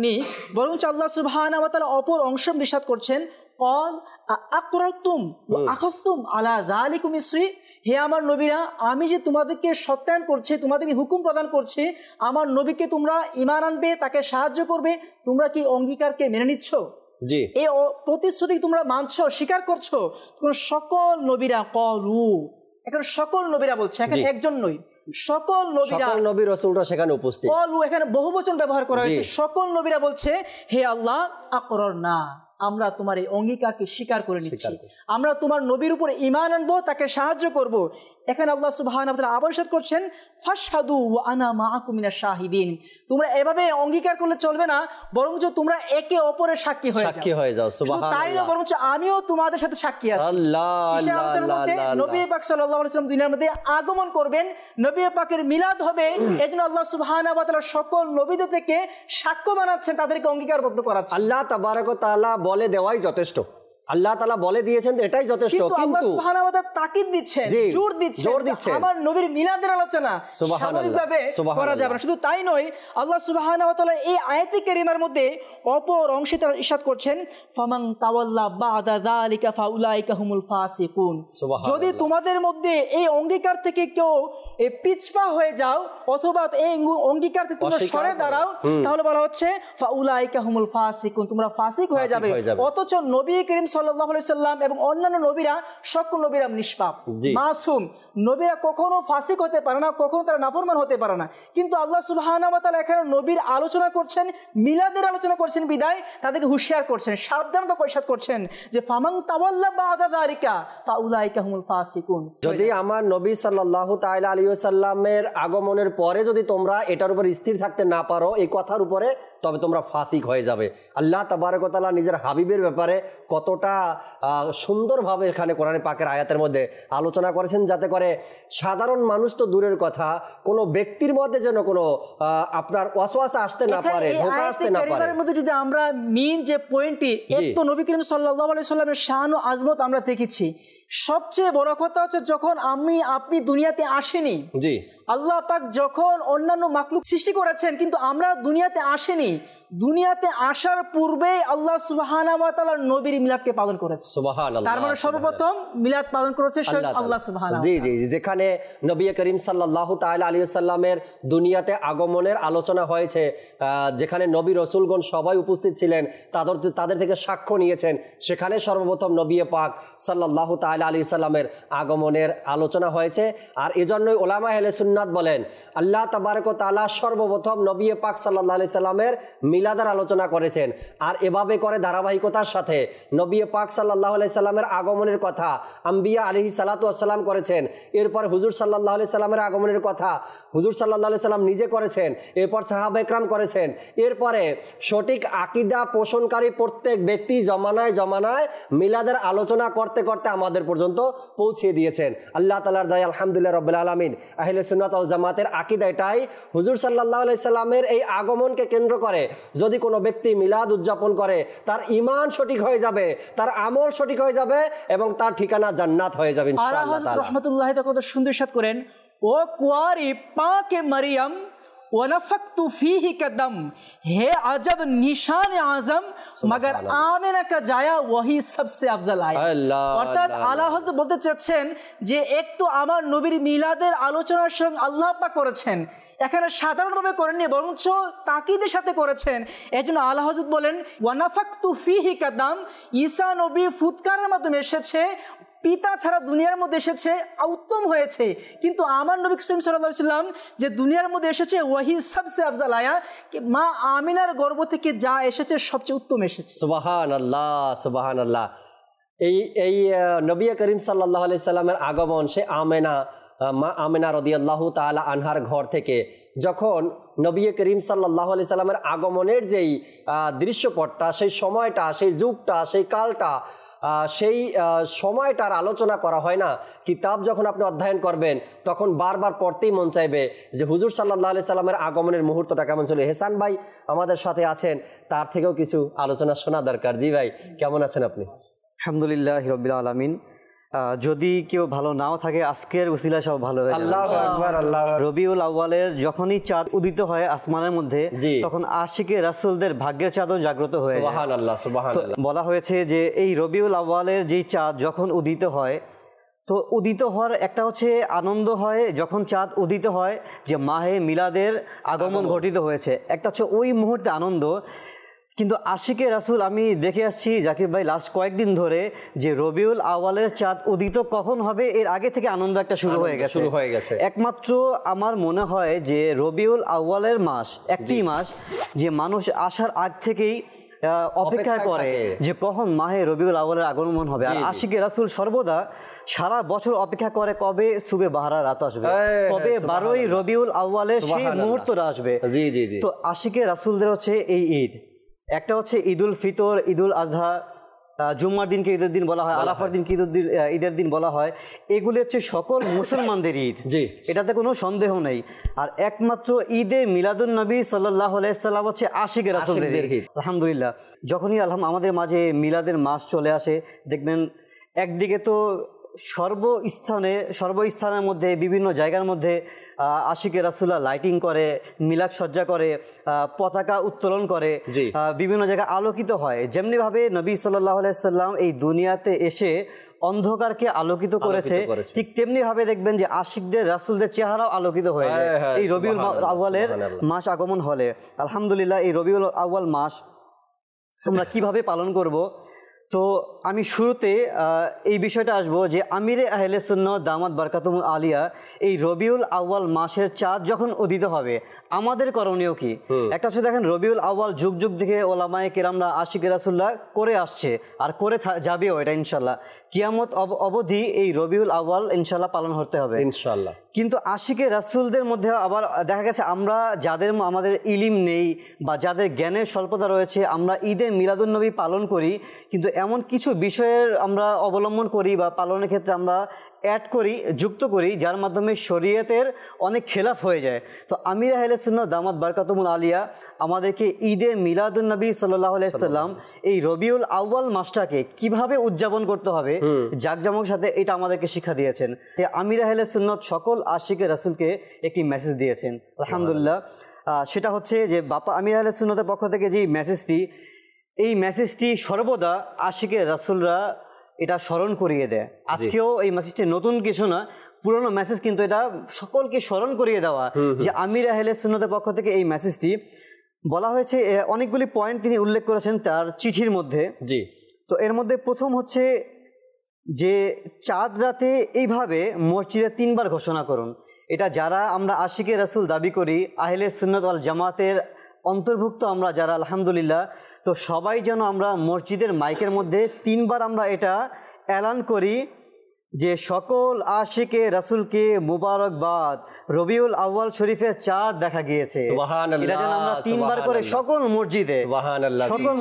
[SPEAKER 4] করেননি, বরঞ্চ আল্লাহ সুবহানাহু ওয়া তাআলা অপর অংশ ইরশাদ করছেন, ক্বাল আকরারতুম ওয়া আখাযতুম আলা যালিকুম ইসরি, হে আমার নবীরা, আমি যে তোমাদেরকে সত্যায়ন করছি, তোমাদেরকে হুকুম প্রদান করছি, আমার নবীকে তোমরা ঈমান আনবে, তাকে সাহায্য করবে, তোমরা কি অঙ্গীকারকে মেনে নিচ্ছ?
[SPEAKER 2] জি,
[SPEAKER 4] এই প্রতিশ্রুতি তোমরা মানছো, স্বীকার করছো? সকল নবীরা কলু, এখন সকল নবীরা বলছে, এখানে একজন নই, সকল নবীরা,
[SPEAKER 2] সকল নবী রাসূলরা সেখানে উপস্থিত।
[SPEAKER 4] কলু এখানে বহুবচন ব্যবহার করা হয়েছে। সকল নবীরা বলছে, হে আল্লাহ, আকরারনা, আমরা তোমার এই অঙ্গীকারকে স্বীকার করে নিচ্ছি, আমরা তোমার নবীর উপর ঈমান আনবো, তাকে সাহায্য করব। এখানে আল্লাহ সুবহানাহু ওয়া তাআলা আবার ইরশাদ করছেন, ফাশহাদু ওয়া আনা মাআকুম মিনাশ শাহিদিন, তোমরা এভাবে অঙ্গীকার করলে চলবে না, বরঞ্চ তোমরা একে অপরের সাক্ষী হয়ে যাও।
[SPEAKER 2] সুবহানাল্লাহ।
[SPEAKER 4] তাই না, বরঞ্চ আমিও তোমাদের সাথে সাক্ষী আছি।
[SPEAKER 2] আল্লাহ
[SPEAKER 4] কিসের আলোচনার মধ্যে? নবী পাক সাল্লাল্লাহু আলাইহি ওয়াসাল্লাম দুনিয়ার মধ্যে আগমন করবেন, নবী পাকের মিলাদ হবে, এজন্য আল্লাহ সুবহানাহু ওয়া তাআলা সকল নবীদের থেকে সাক্ষ্য বানাচ্ছেন, তাদেরকে অঙ্গীকারবদ্ধ করাচ্ছেন।
[SPEAKER 2] আল্লাহ তাবারক ওয়া তাআলা বলে দেওয়াই যথেষ্ট, আল্লাহ তাআলা বলে দিয়েছেন এটাই যথেষ্ট,
[SPEAKER 4] কিন্তু আল্লাহ
[SPEAKER 2] কিন্তু
[SPEAKER 4] সুবহানাহু ওয়া তাআলা তাকিদ দিচ্ছেন, জোর দিচ্ছেন, আমার নবীর মিলাদের আলোচনা স্বাভাবিকভাবে করা যাবে না। শুধু তাই নয়, আল্লাহ সুবহানাহু ওয়া তাআলা এই আয়াতে কারিমার মধ্যে অপর অংশে তারা ইরশাদ করছেন, ফামান তাওয়াল্লা বাদা যালিকা ফাউলাইকা হুমুল ফাসিকুন, যদি তোমাদের মধ্যে এই অঙ্গীকার থেকে কেউ পিছপা হয়ে যাও, অথবা এই অঙ্গীকার থেকে তোমরা সরে দাঁড়াও, তাহলে বলা হচ্ছে ফাউলাইকা হুমুল ফাসিকুন, তোমরা ফাসিক হয়ে যাবে। অথচ নবী করিম সাল্লাল্লাহু আলাইহি সাল্লাম এবং অন্যান্য নবীরা, সকল নবীরা নিষ্পাপ, মাসুম, নবীরা কখনো ফাসিক হতে পারে না, কখনো তারা নাফরমান হতে পারে না। কিন্তু আল্লাহ সুবহানাহু ওয়া তাআলা এখানে নবীর আলোচনা করছেন, মিলাদের আলোচনা করছেন বিদায় তাদেরকে হুঁশিয়ার করছেন, সাবধানতা ইরশাদ করছেন যে ফামান তাওয়াল্লা বাদা যালিকা ফাউলাইকা হুমুল ফাসিকুন,
[SPEAKER 2] যদি আমার নবী সাল্লাল্লাহু তাআলা আলাইহি ওয়াসাল্লামের আগমনের পরে যদি তোমরা এটার উপর স্থির থাকতে না পারো, এই কথার উপরে, তবে তোমরা ফাসিক হয়ে যাবে। আল্লাহ তাবারক ওয়া তাআলা নিজের হাবিবের ব্যাপারে কতটা সুন্দরভাবে এখানে কোরআনে পাকের আয়াতের মধ্যে আলোচনা করেছেন, যাতে করে সাধারণ মানুষ তো দূরের কথা, কোনো ব্যক্তির মধ্যে যেন কোনো আপনার ওয়াসওয়াসা আসতে না পারে, ধোঁকা আসতে না পারে।
[SPEAKER 4] এর মধ্যে যদি আমরা মেইন যে পয়েন্টটি, এক তো নবী করিম সাল্লাল্লাহু আলাইহি সাল্লামের শান ও আজমত আমরা দেখেছি, সবচেয়ে বড় কথা হচ্ছে যখন আপনি দুনিয়াতে আসেনি,
[SPEAKER 2] জি,
[SPEAKER 4] আল্লাহ পাক যখন অন্যান্য মাখলুক সৃষ্টি করেছেন, কিন্তু আমরা দুনিয়াতে আসেনি, দুনিয়াতে আসার পূর্বে আল্লাহ সুবহানাহু ওয়া তাআলা নবীর মিলাদকে পালন করেছে।
[SPEAKER 2] সুবহানাল্লাহ।
[SPEAKER 4] তার মানে সর্বপ্রথম মিলাদ পালন করেছে স্বয়ং আল্লাহ সুবহানাহু।
[SPEAKER 2] জি জি, যেখানে নবী করিম সাল্লাল্লাহু তাআলা আলাইহি ওয়াসাল্লামের দুনিয়াতে আগমনের আলোচনা হয়েছে, যেখানে নবী রাসূলগণ সবাই উপস্থিত ছিলেন, তাদের থেকে সাক্ষ্য নিয়েছেন, সেখানে সর্বপ্রথম নবী পাক সাল্লাল্লাহু তাআলা আলাইহি ওয়াসাল্লামের আগমনের আলোচনা হয়েছে। আর এজন্যই উলামা আহলে সুন্নাত বলেন, আল্লাহ তাবারক ওয়া তাআলা সর্বপ্রথম নবী পাক সাল্লাল্লাহু আলাইহি সাল্লামের মিলাদের আলোচনা করেছেন। আর এভাবে করে ধারাবাহিকতার সাথে নবী পাক সাল্লাল্লাহু আলাইহি সাল্লামের আগমনের কথা আম্বিয়া আলাইহিস সালাতু ওয়াস সালাম করেছেন। এরপর হুজুর সাল্লাল্লাহু আলাইহি সাল্লামের আগমনের কথা হুজুর সাল্লাল্লাহু আলাইহি সাল্লাম নিজে করেছেন, এরপর সাহাবা ইকরাম করেছেন। এরপরে সঠিক আকীদা পোষণকারী প্রত্যেক ব্যক্তি জমানায় জমানায় মিলাদের আলোচনা করতে করতে আমাদের পর্যন্ত পৌঁছে দিয়েছেন। আল্লাহ তাআলার দয়া, আলহামদুলিল্লাহ রাব্বিল আলামিন। আহলে সুন্নাত ওয়াল জামাতের আকীদা এটাই, হুজুর সাল্লাল্লাহু আলাইহি সাল্লামের এই আগমনকে কেন্দ্র করে যদি কোনো ব্যক্তি মিলাদ উদযাপন করে, তার ঈমান সঠিক হয়ে যাবে, তার আমল সঠিক হয়ে যাবে এবং তার ঠিকানা জান্নাত হয়ে যাবে ইনশাআল্লাহ তাআলা।
[SPEAKER 4] রাহমাতুল্লাহি তাআলা কত সুন্দর ইরশাদ করেন, ও কুয়ারি পাকে মারিয়াম वनफ़क़्तु फ़ीही कदम, है अजब निशान आज़म, मगर आमिना का जाया वही सबसे अफजल आया। অর্থাৎ আলা হযরত বলতে চাচ্ছেন যে এক তো আমার নবীর মিলাদের আলোচনার সঙ্গে আল্লাহ পাক করেছেন, এখানে সাধারণভাবে করেননি, বরঞ্চ তাকিদের সাথে করেছেন। এজন্য আলা হযরত বলেন ওয়ানাফাকতু ফীহি কাদাম, ঈসা নবী ফুৎকারের মাধ্যমে এসেছে, পিতা ছাড়া দুনিয়ার মধ্যে এসেছে, উত্তম হয়েছে। কিন্তু আমার নবী সাল্লাল্লাহু আলাইহি ওয়াসাল্লাম যে দুনিয়ার মধ্যে এসেছে ওয়াহি সবসে আফজাল আয়া, মা আমিনার গর্ভ থেকে যা এসেছে সবচেয়ে উত্তম এসেছে।
[SPEAKER 2] সুবহানাল্লাহ, সুবহানাল্লাহ। এই নবী করিম সাল্লাল্লাহু আলাইহি সাল্লামের আগমন সে মা আমিনা রাদিয়াল্লাহু তাআলা আনহার ঘর থেকে যখন নবী করিম সাল্লাল্লাহু আলাইহি সাল্লামের আগমনের যেই দৃশ্যপটটা, সেই সময়টা, সেই যুগটা, সেই কালটা, সেই সময়টার আলোচনা করা হয় না। কিতাব যখন আপনি অধ্যয়ন করবেন তখন বারবার পড়তেই মন চাইবে যে হুজুর সাল্লাল্লাহু আলাইহি সাল্লামের আগমনের মুহূর্তটা কেমন ছিল। হেসান ভাই আমাদের সাথে আছেন, তার থেকেও কিছু আলোচনা শোনা দরকার। জি ভাই, কেমন আছেন আপনি?
[SPEAKER 5] আলহামদুলিল্লাহ রাব্বিল আলামিন। যদি কেউ ভালো নাও থাকে আজকের উসিলা সব ভালো হয়ে যাবে।
[SPEAKER 2] আল্লাহু আকবার, আল্লাহু আকবার।
[SPEAKER 5] রবিউল আউয়ালের যখনই চাঁদ উদিত হয় আসমানের মধ্যে,
[SPEAKER 2] জি।
[SPEAKER 5] তখন আশিকে রাসূলদের ভাগ্যের চাঁদও জাগ্রত হয়ে যায়।
[SPEAKER 2] সুবহানাল্লাহ,
[SPEAKER 5] তো
[SPEAKER 2] সুবহানাল্লাহ।
[SPEAKER 5] বলা হয়েছে যে এই রবিউল আউয়ালের যেই চাঁদ যখন উদিত হয়, তো উদিত হওয়ার একটা হচ্ছে আনন্দ হয় যখন চাঁদ উদিত হয় যে মাহে মিলাদের আগমন ঘটিত হয়েছে, একটা হচ্ছে ওই মুহূর্তে আনন্দ। কিন্তু আশিকে রাসূল আমি দেখে আসছি জাকির ভাই লাস্ট কয়েকদিন ধরে যে রবিউল আউয়ালের চাঁদ উদিত কখন হবে এর আগে থেকে আনন্দ একটা শুরু হয়ে গেছে। একমাত্র আমার মনে হয় যে রবিউল আউয়ালের মাস একটি মাস যে মানুষ আসার আগ থেকেই অপেক্ষা করে যে কখন মাহে রবিউল আউয়ালের আগমন হবে। আর আশিকে রাসূল সর্বদা সারা বছর অপেক্ষা করে কবে সুবে বাহারা রাত আসবে, কবে 12ই রবিউল আউয়ালের সেই মুহূর্তটা আসবে।
[SPEAKER 2] জি জি জি।
[SPEAKER 5] তো আশিকে রাসূলদের হচ্ছে এই ঈদ, একটা হচ্ছে ঈদুল ফিতর, ঈদুল আজহা, জুম্মার দিনকে ঈদের দিন বলা হয়, আরাফার দিনকে ঈদের দিন বলা হয়। এগুলি হচ্ছে সকল মুসলমানদের ঈদ,
[SPEAKER 2] জি,
[SPEAKER 5] এটাতে কোনো সন্দেহ নেই। আর একমাত্র ঈদে মিলাদুন নবী সাল্লাল্লাহু আলাইহি সাল্লাম হচ্ছে আশিকে রাসূলদের ঈদ। আলহামদুলিল্লাহ, যখনই আমাদের মাঝে মিলাদের মাস চলে আসে, দেখবেন একদিকে তো সর্বস্থানের মধ্যে বিভিন্ন জায়গার মধ্যে আশিকে রাসূলুল্লাহ লাইটিং করে, মিলাদ সজ্জা করে, পতাকা উত্তোলন করে, বিভিন্ন জায়গায় আলোকিত হয়। যেমনিভাবে নবী সাল্লাল্লাহু আলাইহি সাল্লাম এই দুনিয়াতে এসে অন্ধকারকে আলোকিত করেছে, ঠিক তেমনি ভাবে দেখবেন যে আশিকদের রাসূলদের চেহারাও আলোকিত হয়ে যায় এই রবিউল আউয়ালের মাস আগমন হলে। আলহামদুলিল্লাহ, এই রবিউল আউয়াল মাস আমরা কিভাবে পালন করব, তো আমি শুরুতে এই বিষয়টা আসবো যে আমিরে আহলে সুন্নাত দামাত বারকাতুহুল আলিয়া এই রবিউল আউয়াল মাসের চাঁদ যখন উদিত হবে আমাদের করণীয় কি। একটা হচ্ছে দেখেন, রবিউল আউয়াল যুগ যুগ থেকে ওলামায়ে কেরামরা আশিকে রাসূলুল্লাহ করে আসছে আর করে যাবেও, এটা ইনশাল্লাহ কিয়ামত অবধি এই রবিউল আউয়াল ইনশাল্লাহ পালন করতে হবে
[SPEAKER 2] ইনশাল্লাহ।
[SPEAKER 5] কিন্তু আশিকে রাসূলদের মধ্যে আবার দেখা গেছে আমরা যাদের আমাদের ইলিম নেই বা যাদের জ্ঞানের স্বল্পতা রয়েছে, আমরা ঈদে মিলাদুন নবী পালন করি, কিন্তু এমন কিছু বিষয়ের আমরা অবলম্বন করি বা পালনের ক্ষেত্রে আমরা অ্যাড করি, যুক্ত করি, যার মাধ্যমে শরীয়তের অনেক খেলাফ হয়ে যায়। তো আমির আহলে সুন্নাত দামাত বারকাতুহুল আলিয়া আমাদেরকে ঈদে মিলাদুন নবী সাল্লাল্লাহু আলাইহি সাল্লাম এই রবিউল আউয়াল মাসটাকে কিভাবে উদযাপন করতে হবে জাকজমকের সাথে, এটা আমাদেরকে শিক্ষা দিয়েছেন। আমির আহলে সুন্নাত সকল আশিকে রাসূলকে একটি মেসেজ দিয়েছেন আলহামদুলিল্লাহ। সেটা হচ্ছে যে বাপা আমির আহলে সুন্নাতের পক্ষ থেকে যে এই মেসেজটি সর্বদা আশিকে রাসূলরা এটা স্মরণ করিয়ে দেয়। আজকেও এই মেসেজটি নতুন কিছু না, পুরনো মেসেজ, কিন্তু এটা সকলকে স্মরণ করিয়ে দেওয়া যে আমির আহলে সুন্নাতের পক্ষ থেকে এই মেসেজটি বলা হয়েছে। অনেকগুলি পয়েন্ট তিনি উল্লেখ করেছেন তার চিঠির মধ্যে।
[SPEAKER 2] জি,
[SPEAKER 5] তো এর মধ্যে প্রথম হচ্ছে যে চাঁদ রাতে এইভাবে মসজিদে 3 বার ঘোষণা করুন। এটা যারা আমরা আশিকে রাসূল দাবি করি, আহলে সুন্নাত ওয়াল জামাতের অন্তর্ভুক্ত আমরা যারা, আলহামদুলিল্লাহ, তো সবাই যেন আমরা মসজিদের মাইকের মধ্যে 3 বার আমরা এটা এলান করি যে সকল আশিকে রাসূলকে মুবারকবাদ, রবিউল আউয়াল শরীফের চাঁদ দেখা গিয়েছে।
[SPEAKER 2] সুবহানাল্লাহ,
[SPEAKER 5] এটা যেন আমরা 3 বার করে সকল মসজিদে,
[SPEAKER 2] সুবহানাল্লাহ,
[SPEAKER 5] সকল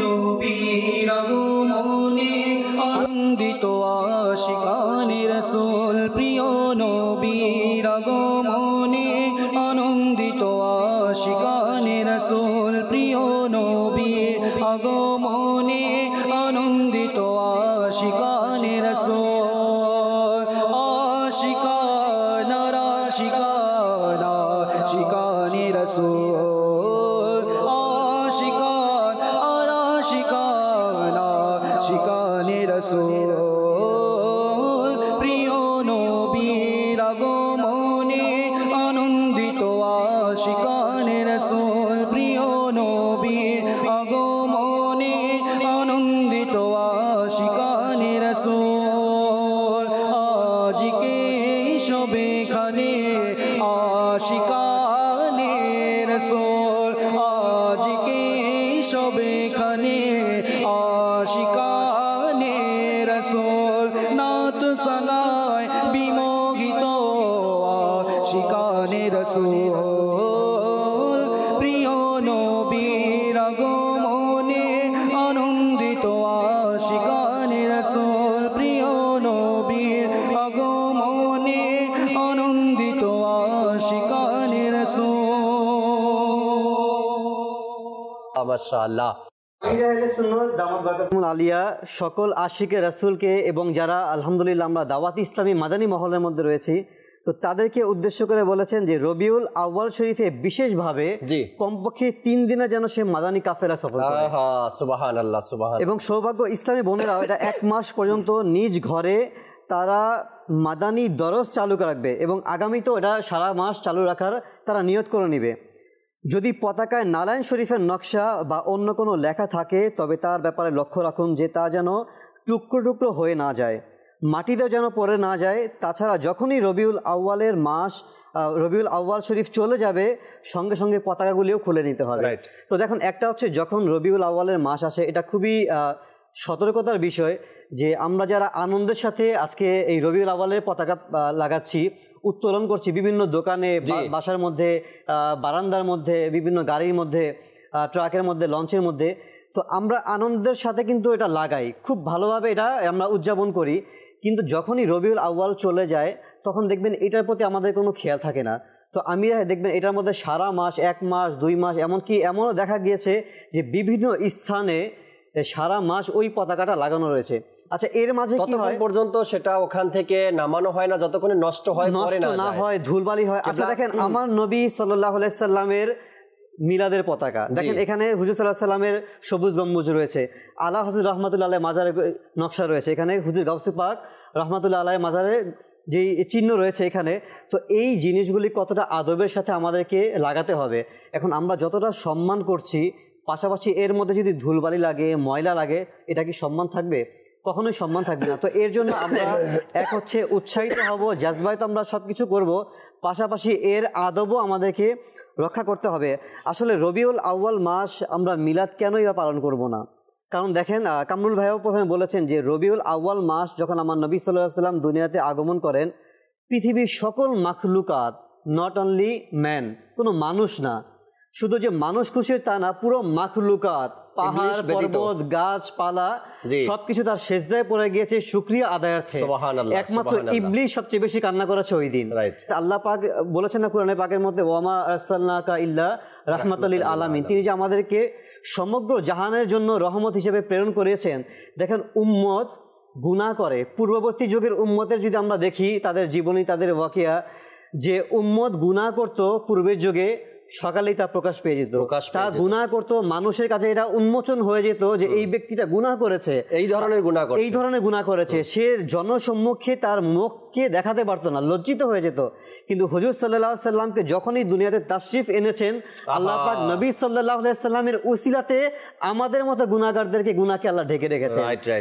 [SPEAKER 3] নবীর আগমনে আনন্দিত আশিকানে রাসূল, প্রিয় নবীর আগমনে আনন্দিত আশিকানে রাসূল, প্রিয় নবীর আগমনে আনন্দিত আশিকানে রাসূল। শিকানে রাসূল, শিকানে রাসূল, প্রিয় নবীর আগমনে আনন্দিত আশিকানে রাসূল, প্রিয় নবীর আগমনে আনন্দিত আশিকানে রাসূল। আজকে সবেখানে আশিকানে রাসূল, আজকে সবেখানে আশিকানে রাসূল, নাত সানায় বিমোহিত আশিকানে রাসূল, প্রিয় নবীর আগমনে আনন্দিত আশিকানে রাসূল, প্রিয় নবীর আগমনে আনন্দিত আশিকানে রাসূল।
[SPEAKER 2] মাশাআল্লাহ।
[SPEAKER 5] আলিয়া সকল আশিকে রাসূলকে এবং যারা আলহামদুলিল্লাহ আমরা দাওয়াত ইসলামী মাদানী মহলের মধ্যে রয়েছি, তো তাদেরকে উদ্দেশ্য করে বলেছেন যে রবিউল আউয়াল শরীফে বিশেষভাবে কমপক্ষে 3 দিনে যেন সে মাদানী কাফেলা সফর করে।
[SPEAKER 2] সুবহানাল্লাহ, সুবহানাল্লাহ।
[SPEAKER 5] এবং সৌভাগ্য ইসলামী বোনেরাও এটা 1 মাস পর্যন্ত নিজ ঘরে তারা মাদানী দরস চালু রাখবে এবং আগামীতেও এটা সারা মাস চালু রাখার তারা নিয়ত করে নেবে। যদি পতাকায় নারায়ণ শরীফের নকশা বা অন্য কোনো লেখা থাকে তবে তার ব্যাপারে লক্ষ্য রাখুন যে তা যেন টুকরো টুকরো হয়ে না যায়, মাটিতেও যেন পড়ে না যায়। তাছাড়া যখনই রবিউল আউয়ালের মাস, রবিউল আউয়াল শরীফ চলে যাবে সঙ্গে সঙ্গে পতাকাগুলিও খুলে নিতে হবে। তো দেখুন, একটা হচ্ছে যখন রবিউল আউয়ালের মাস আসে, এটা খুবই সতর্কতার বিষয় যে আমরা যারা আনন্দের সাথে আজকে এই রবিউল আউয়ালের পতাকা লাগাচ্ছি, উত্তোলন করছি বিভিন্ন দোকানে, বাসার মধ্যে, বারান্দার মধ্যে, বিভিন্ন গাড়ির মধ্যে, ট্রাকের মধ্যে, লঞ্চের মধ্যে, তো আমরা আনন্দের সাথে কিন্তু এটা লাগাই, খুব ভালোভাবে এটা আমরা উদযাপন করি। কিন্তু যখনই রবিউল আউয়াল চলে যায় তখন দেখবেন এটার প্রতি আমাদের কোনো খেয়াল থাকে না। তো আমি দেখবেন এটার মধ্যে সারা মাস, 1 মাস, 2 মাস, এমনকি এমনও দেখা গিয়েছে যে বিভিন্ন স্থানে সারা মাস ওই পতাকাটা লাগানো রয়েছে। আচ্ছা, এর মাঝে কি হয়
[SPEAKER 2] পর্যন্ত সেটা ওখান থেকে নামানো হয় না যতক্ষণ নষ্ট না
[SPEAKER 5] হয়, ধুলবালি হয়। আচ্ছা দেখেন, আমার নবী সাল্লাল্লাহু আলাইহি সাল্লামের মিলাদের পতাকা দেখেন, এখানে হুজুর সাল্লাল্লাহু আলাইহি সাল্লামের সবুজ গম্বুজ রয়েছে, আলা হযরত রাহমাতুল্লাহ আলাইহি মাজারের নকশা রয়েছে, এখানে হুজুর গাউসে পাক রাহমাতুল্লাহ আলাইহি মাজারের যেই চিহ্ন রয়েছে এখানে। তো এই জিনিসগুলি কতটা আদবের সাথে আমাদেরকে লাগাতে হবে। এখন আমরা যতটা সম্মান করছি, পাশাপাশি এর মধ্যে যদি ধুলবালি লাগে, ময়লা লাগে, এটা কি সম্মান থাকবে? কখনোই সম্মান থাকবে না। তো এর জন্য আমরা এক হচ্ছে উৎসাহিত হব, জাজবায় তো আমরা সব কিছু করবো, পাশাপাশি এর আদবও আমাদেরকে রক্ষা করতে হবে। আসলে রবিউল আউয়াল মাস আমরা মিলাদ কেনই বা পালন করব না? কারণ দেখেন, কামরুল ভাইও প্রথমে বলেছেন যে রবিউল আউয়াল মাস যখন আমার নবী সাল্লাল্লাহু আলাইহি ওয়াসাল্লাম দুনিয়াতে আগমন করেন, পৃথিবীর সকল মাখলুকাত, নট অনলি ম্যান, কোনো মানুষ না, শুধু যে মানুষ খুশি তা না, পুরো মাখলুকাত, পাহাড় পর্বত গাছপালা সবকিছু তার সেজদায় পড়ে গিয়েছে শুকরিয়া আদায়ার্থে। একমাত্র ইবলিস সবচেয়ে বেশি কান্না করেছে ওই দিন। আল্লাহ পাক বলেছেন না কুরআনে পাকের মধ্যে, ওয়ামা আরসালনাকা ইল্লা রাহমাতাল লিল আলামিন, তিনি যে আমাদেরকে সমগ্র জাহানের জন্য রহমত হিসেবে প্রেরণ করেছেন। দেখেন, উম্মত গুনাহ করে, পূর্ববর্তী যুগের উম্মতের যদি আমরা দেখি তাদের জীবনী, তাদের ওয়াকিয়া, যে উম্মত গুনাহ করত পূর্বের যুগে, সকালেই তা প্রকাশ পেয়ে যেত, তা গুনাহ করতো, মানুষের কাছে এটা উন্মোচন হয়ে যেত যে এই ব্যক্তিটা গুনাহ করেছে, এই ধরনের গুনাহ করেছে। সে জনসম্মুখে তার মুখকে দেখাতে পারতো না, লজ্জিত হয়ে যেত। কিন্তু হুজুর সাল্লাল্লাহু আলাইহি সাল্লামকে যখনই দুনিয়াতে তাশরিফ এনেছেন, আল্লাহ পাক নবী সাল্লাল্লাহু আলাইহি সাল্লামের উসিলাতে আমাদের মতো গুনাহগারদেরকে গুনাহকে আল্লাহ ঢেকে রেখেছে।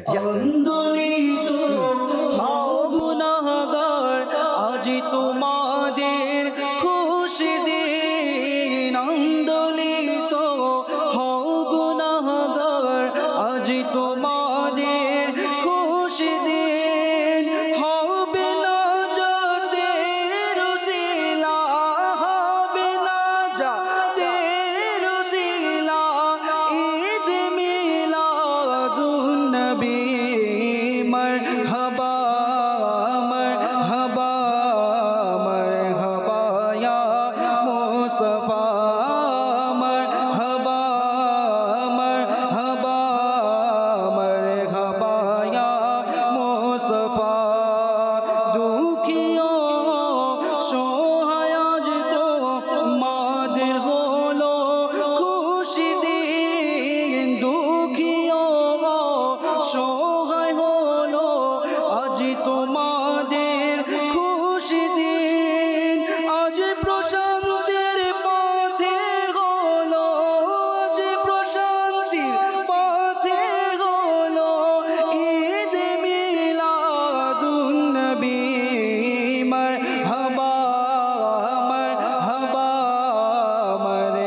[SPEAKER 3] আজ তোমাদের খুশি দিন, আন্দোলিত হও গুনাহগার, আজ তোমাদের খুশি দিন, হবে না জাতের উসিলা, হবে না জাতের উসিলা, ঈদ মিলাদুন নবী মারহাবা মারহাবা মারহাবা ইয়া মুস্তাফা, মারহাবা মারহাবা মারহাবা ইয়া মুস্তাফা। দুঃখিও সহায় আজ তোমাদের হলো খুশি দিন, দুঃখিও সহায় হলো আজ তোমাদের খুশি দিন, আজ প্রশান্তির পথে হলো, আজ প্রশান্তির পথে হলো ঈদ মিলাদুন নবী মারহাবা মারহাবা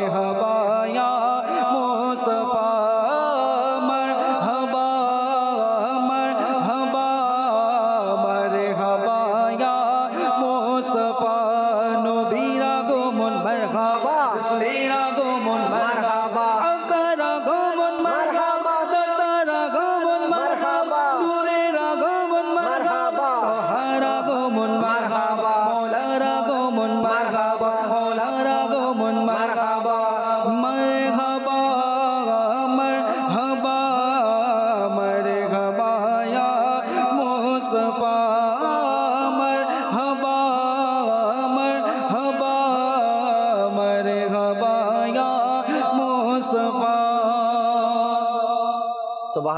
[SPEAKER 3] মারহাবা ইয়া মুস্তাফা, মারহাবা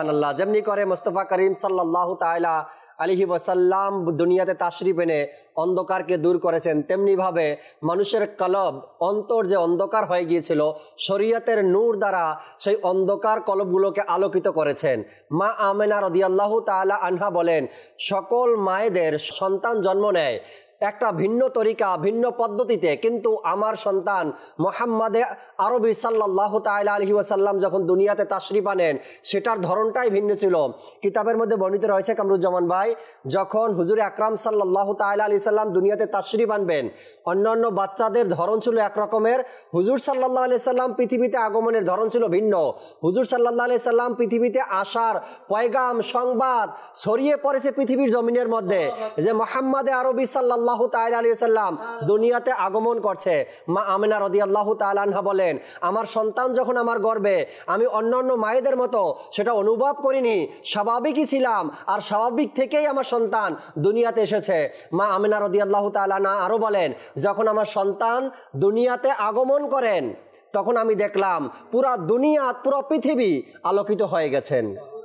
[SPEAKER 2] সুবহানাল্লাহ। যেমনি করে মুস্তাফা করিম সাল্লাল্লাহু তাআলা আলাইহি ওয়াসাল্লাম দুনিয়াতে তাশরিফ এনে অন্ধকারকে দূর করেছেন, তেমনিভাবে মানুষের কলব অন্তর যে অন্ধকার হয়ে গিয়েছিল শরীয়তের নূর দ্বারা সেই অন্ধকার কলবগুলোকে আলোকিত করেছেন। মা আমেনা রাদিয়াল্লাহু তাআলা আনহা বলেন, সকল মায়েদের সন্তান জন্ম নেয় একটা ভিন্ন তরিকা, ভিন্ন পদ্ধতিতে, কিন্তু আমার সন্তান মুহাম্মাদে আরবি সাল্লাল্লাহু তাআলা আলাইহি ওয়াসাল্লাম যখন দুনিয়াতে তাশরিফ আনেন সেটার ধরনটাই ভিন্ন ছিল। কিতাবের মধ্যে বর্ণিত রয়েছে কামরুজ্জামান ভাই, যখন হুজুর আকরাম সাল্লাল্লাহু তাআলা আলাইহি সাল্লাম দুনিয়াতে তাশরিফ আনবেন অন্যান্য বাচ্চাদের ধরন ছিল এক রকমের, হুজুর সাল্লাল্লাহু আলাইহি সাল্লাম পৃথিবীতে আগমনের ধরন ছিল ভিন্ন। হুজুর সাল্লাল্লাহু আলাইহি সাল্লাম পৃথিবীতে আসার পয়গাম সংবাদ ছড়িয়ে পড়েছে পৃথিবীর জমিনের মধ্যে যে মুহাম্মাদে আরবি সাল্লাল্লাহু তাআলা আলাইহি ওয়াসাল্লাম দুনিয়াতে আগমন করছে। মা আমিনা রাদিয়াল্লাহু তাআলা আনহা বলেন, আমার সন্তান যখন আমার গর্ভে, আমি অন্যান্য মায়েদের মতো সেটা অনুভব করিনি, স্বাভাবিকই ছিলাম, আর স্বাভাবিক থেকেই আমার সন্তান দুনিয়াতে এসেছে। মা আমিনা রাদিয়াল্লাহু তাআলা আনহা আরো বলেন, যখন আমার সন্তান দুনিয়াতে আগমন করেন তখন আমি দেখলাম পুরা দুনিয়া, পুরো পৃথিবী আলোকিত হয়ে গেছেন।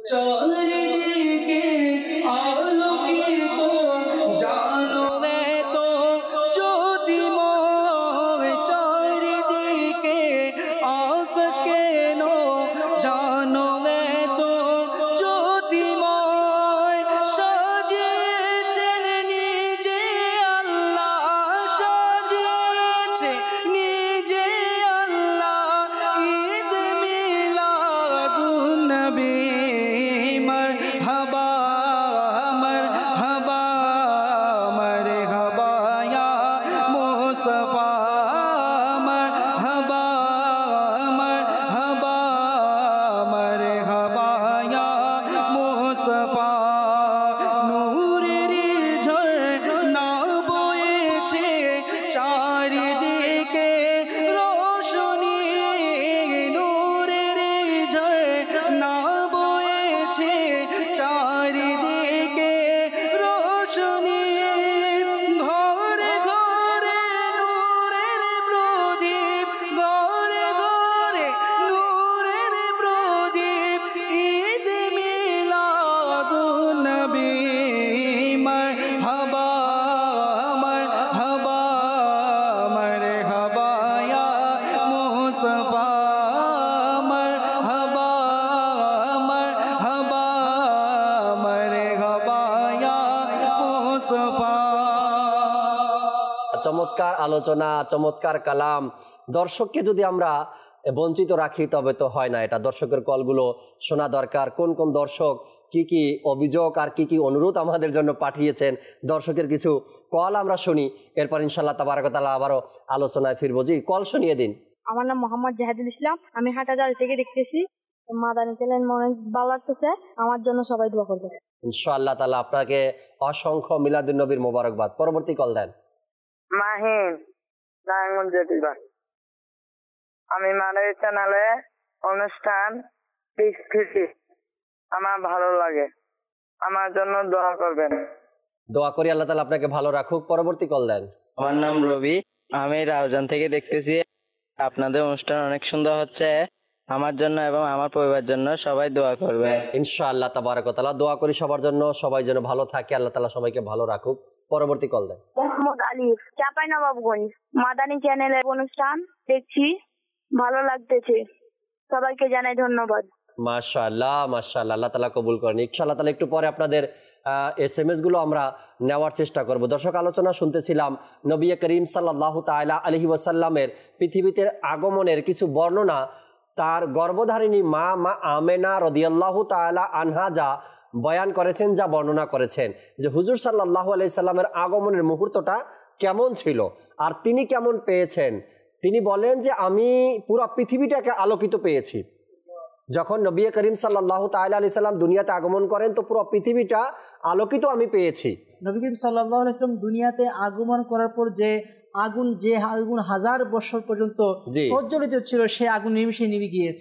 [SPEAKER 2] চমৎকার আলোচনা, চমৎকার কালাম। দর্শককে যদি আমরা বঞ্চিত রাখি তবে তো হয় না, এটা দর্শকের কলগুলো শোনা দরকার। কোন কোন দর্শক কি কি অভিযোগ আর কি কি অনুরোধ আমাদের জন্য পাঠিয়েছেন, দর্শকের কিছু কল আমরা শুনি, এরপর ইনশাআল্লাহ তাবারাক ওয়া তাআলা আবারও আলোচনায় ফিরবো। জি, কল শুনিয়ে দিন।
[SPEAKER 6] আমার নাম মোহাম্মদ জাহিদুল ইসলাম, আমি হাটাজারি থেকে দেখতেছি। মাদানী চ্যানেল অনেক ভালো লাগতেছে, আমার জন্য সবাই দোয়া করবে
[SPEAKER 2] ইনশাআল্লাহ তাআলা। আপনাকে অসংখ্য মিলাদুন নবীর মোবারকবাদ। পরবর্তী কল দেন।
[SPEAKER 7] মাহিন নারায়ণগঞ্জ বিভাগ। আমি মাদানী চ্যানেলে অনুষ্ঠান দেখতেছি, আমার ভালো লাগে, আমার জন্য দোয়া করবেন।
[SPEAKER 2] দোয়া করি আল্লাহ তাআলা আপনাকে ভালো রাখুক। পরবর্তী কল দেন।
[SPEAKER 8] আমার নাম রবি, আমি রাউজান থেকে দেখতেছি। আপনাদের অনুষ্ঠান অনেক সুন্দর হচ্ছে, আমার জন্য এবং আমার পরিবারের জন্য সবাই দোয়া করবে
[SPEAKER 2] ইনশাআল্লাহ তাবারাক ওয়া তাআলা। দোয়া করি সবার জন্য, সবাই যেন ভালো থাকে, আল্লাহ তাআলা সবাইকে ভালো রাখুক। পরবর্তী কল দেন।
[SPEAKER 6] মোহাম্মদ আলিফ, চাঁপাইনবাবগঞ্জ। মাদানী চ্যানেলের অনুষ্ঠান দেখছি, ভালো লাগতেছে, সবাইকে জানাই ধন্যবাদ।
[SPEAKER 2] মাশাআল্লাহ মাশাআল্লাহ, আল্লাহ তাআলা কবুল করেন। ইনশাআল্লাহ তাআলা একটু পরে আপনাদের SMS গুলো আমরা নেওয়ার চেষ্টা করব। দর্শক, আলোচনা শুনতেছিলাম নবী করিম সাল্লাল্লাহু তাআলা আলাইহি ওয়াসাল্লামের পৃথিবীতে আগমনের কিছু বর্ণনা। তার গর্ভধারিণী মা আমেনা রাদিয়াল্লাহু তাআলা আনহা যা বয়ান করেছেন, যা বর্ণনা করেছেন যে হুজুর সাল্লাল্লাহু আলাইহি সাল্লামের আগমনের মুহূর্তটা কেমন ছিল আর তিনি কেমন পেয়েছেন। তিনি বলেন যে আমি পুরো পৃথিবীটাকে আলোকিত পেয়েছি। যখন নবী করিম সাল্লাল্লাহু তাআলা আলাইহি সাল্লাম দুনিয়াতে আগমন করেন তো পুরো পৃথিবীটা আলোকিত আমি পেয়েছি।
[SPEAKER 4] নবী করিম সাল্লাল্লাহু আলাইহি সাল্লাম দুনিয়াতে আগমন করার পর যে আগুন 1000 বছর পর্যন্ত প্রজ্বলিত ছিল, সেই আগুন নিমিষে নিভে গিয়েছে।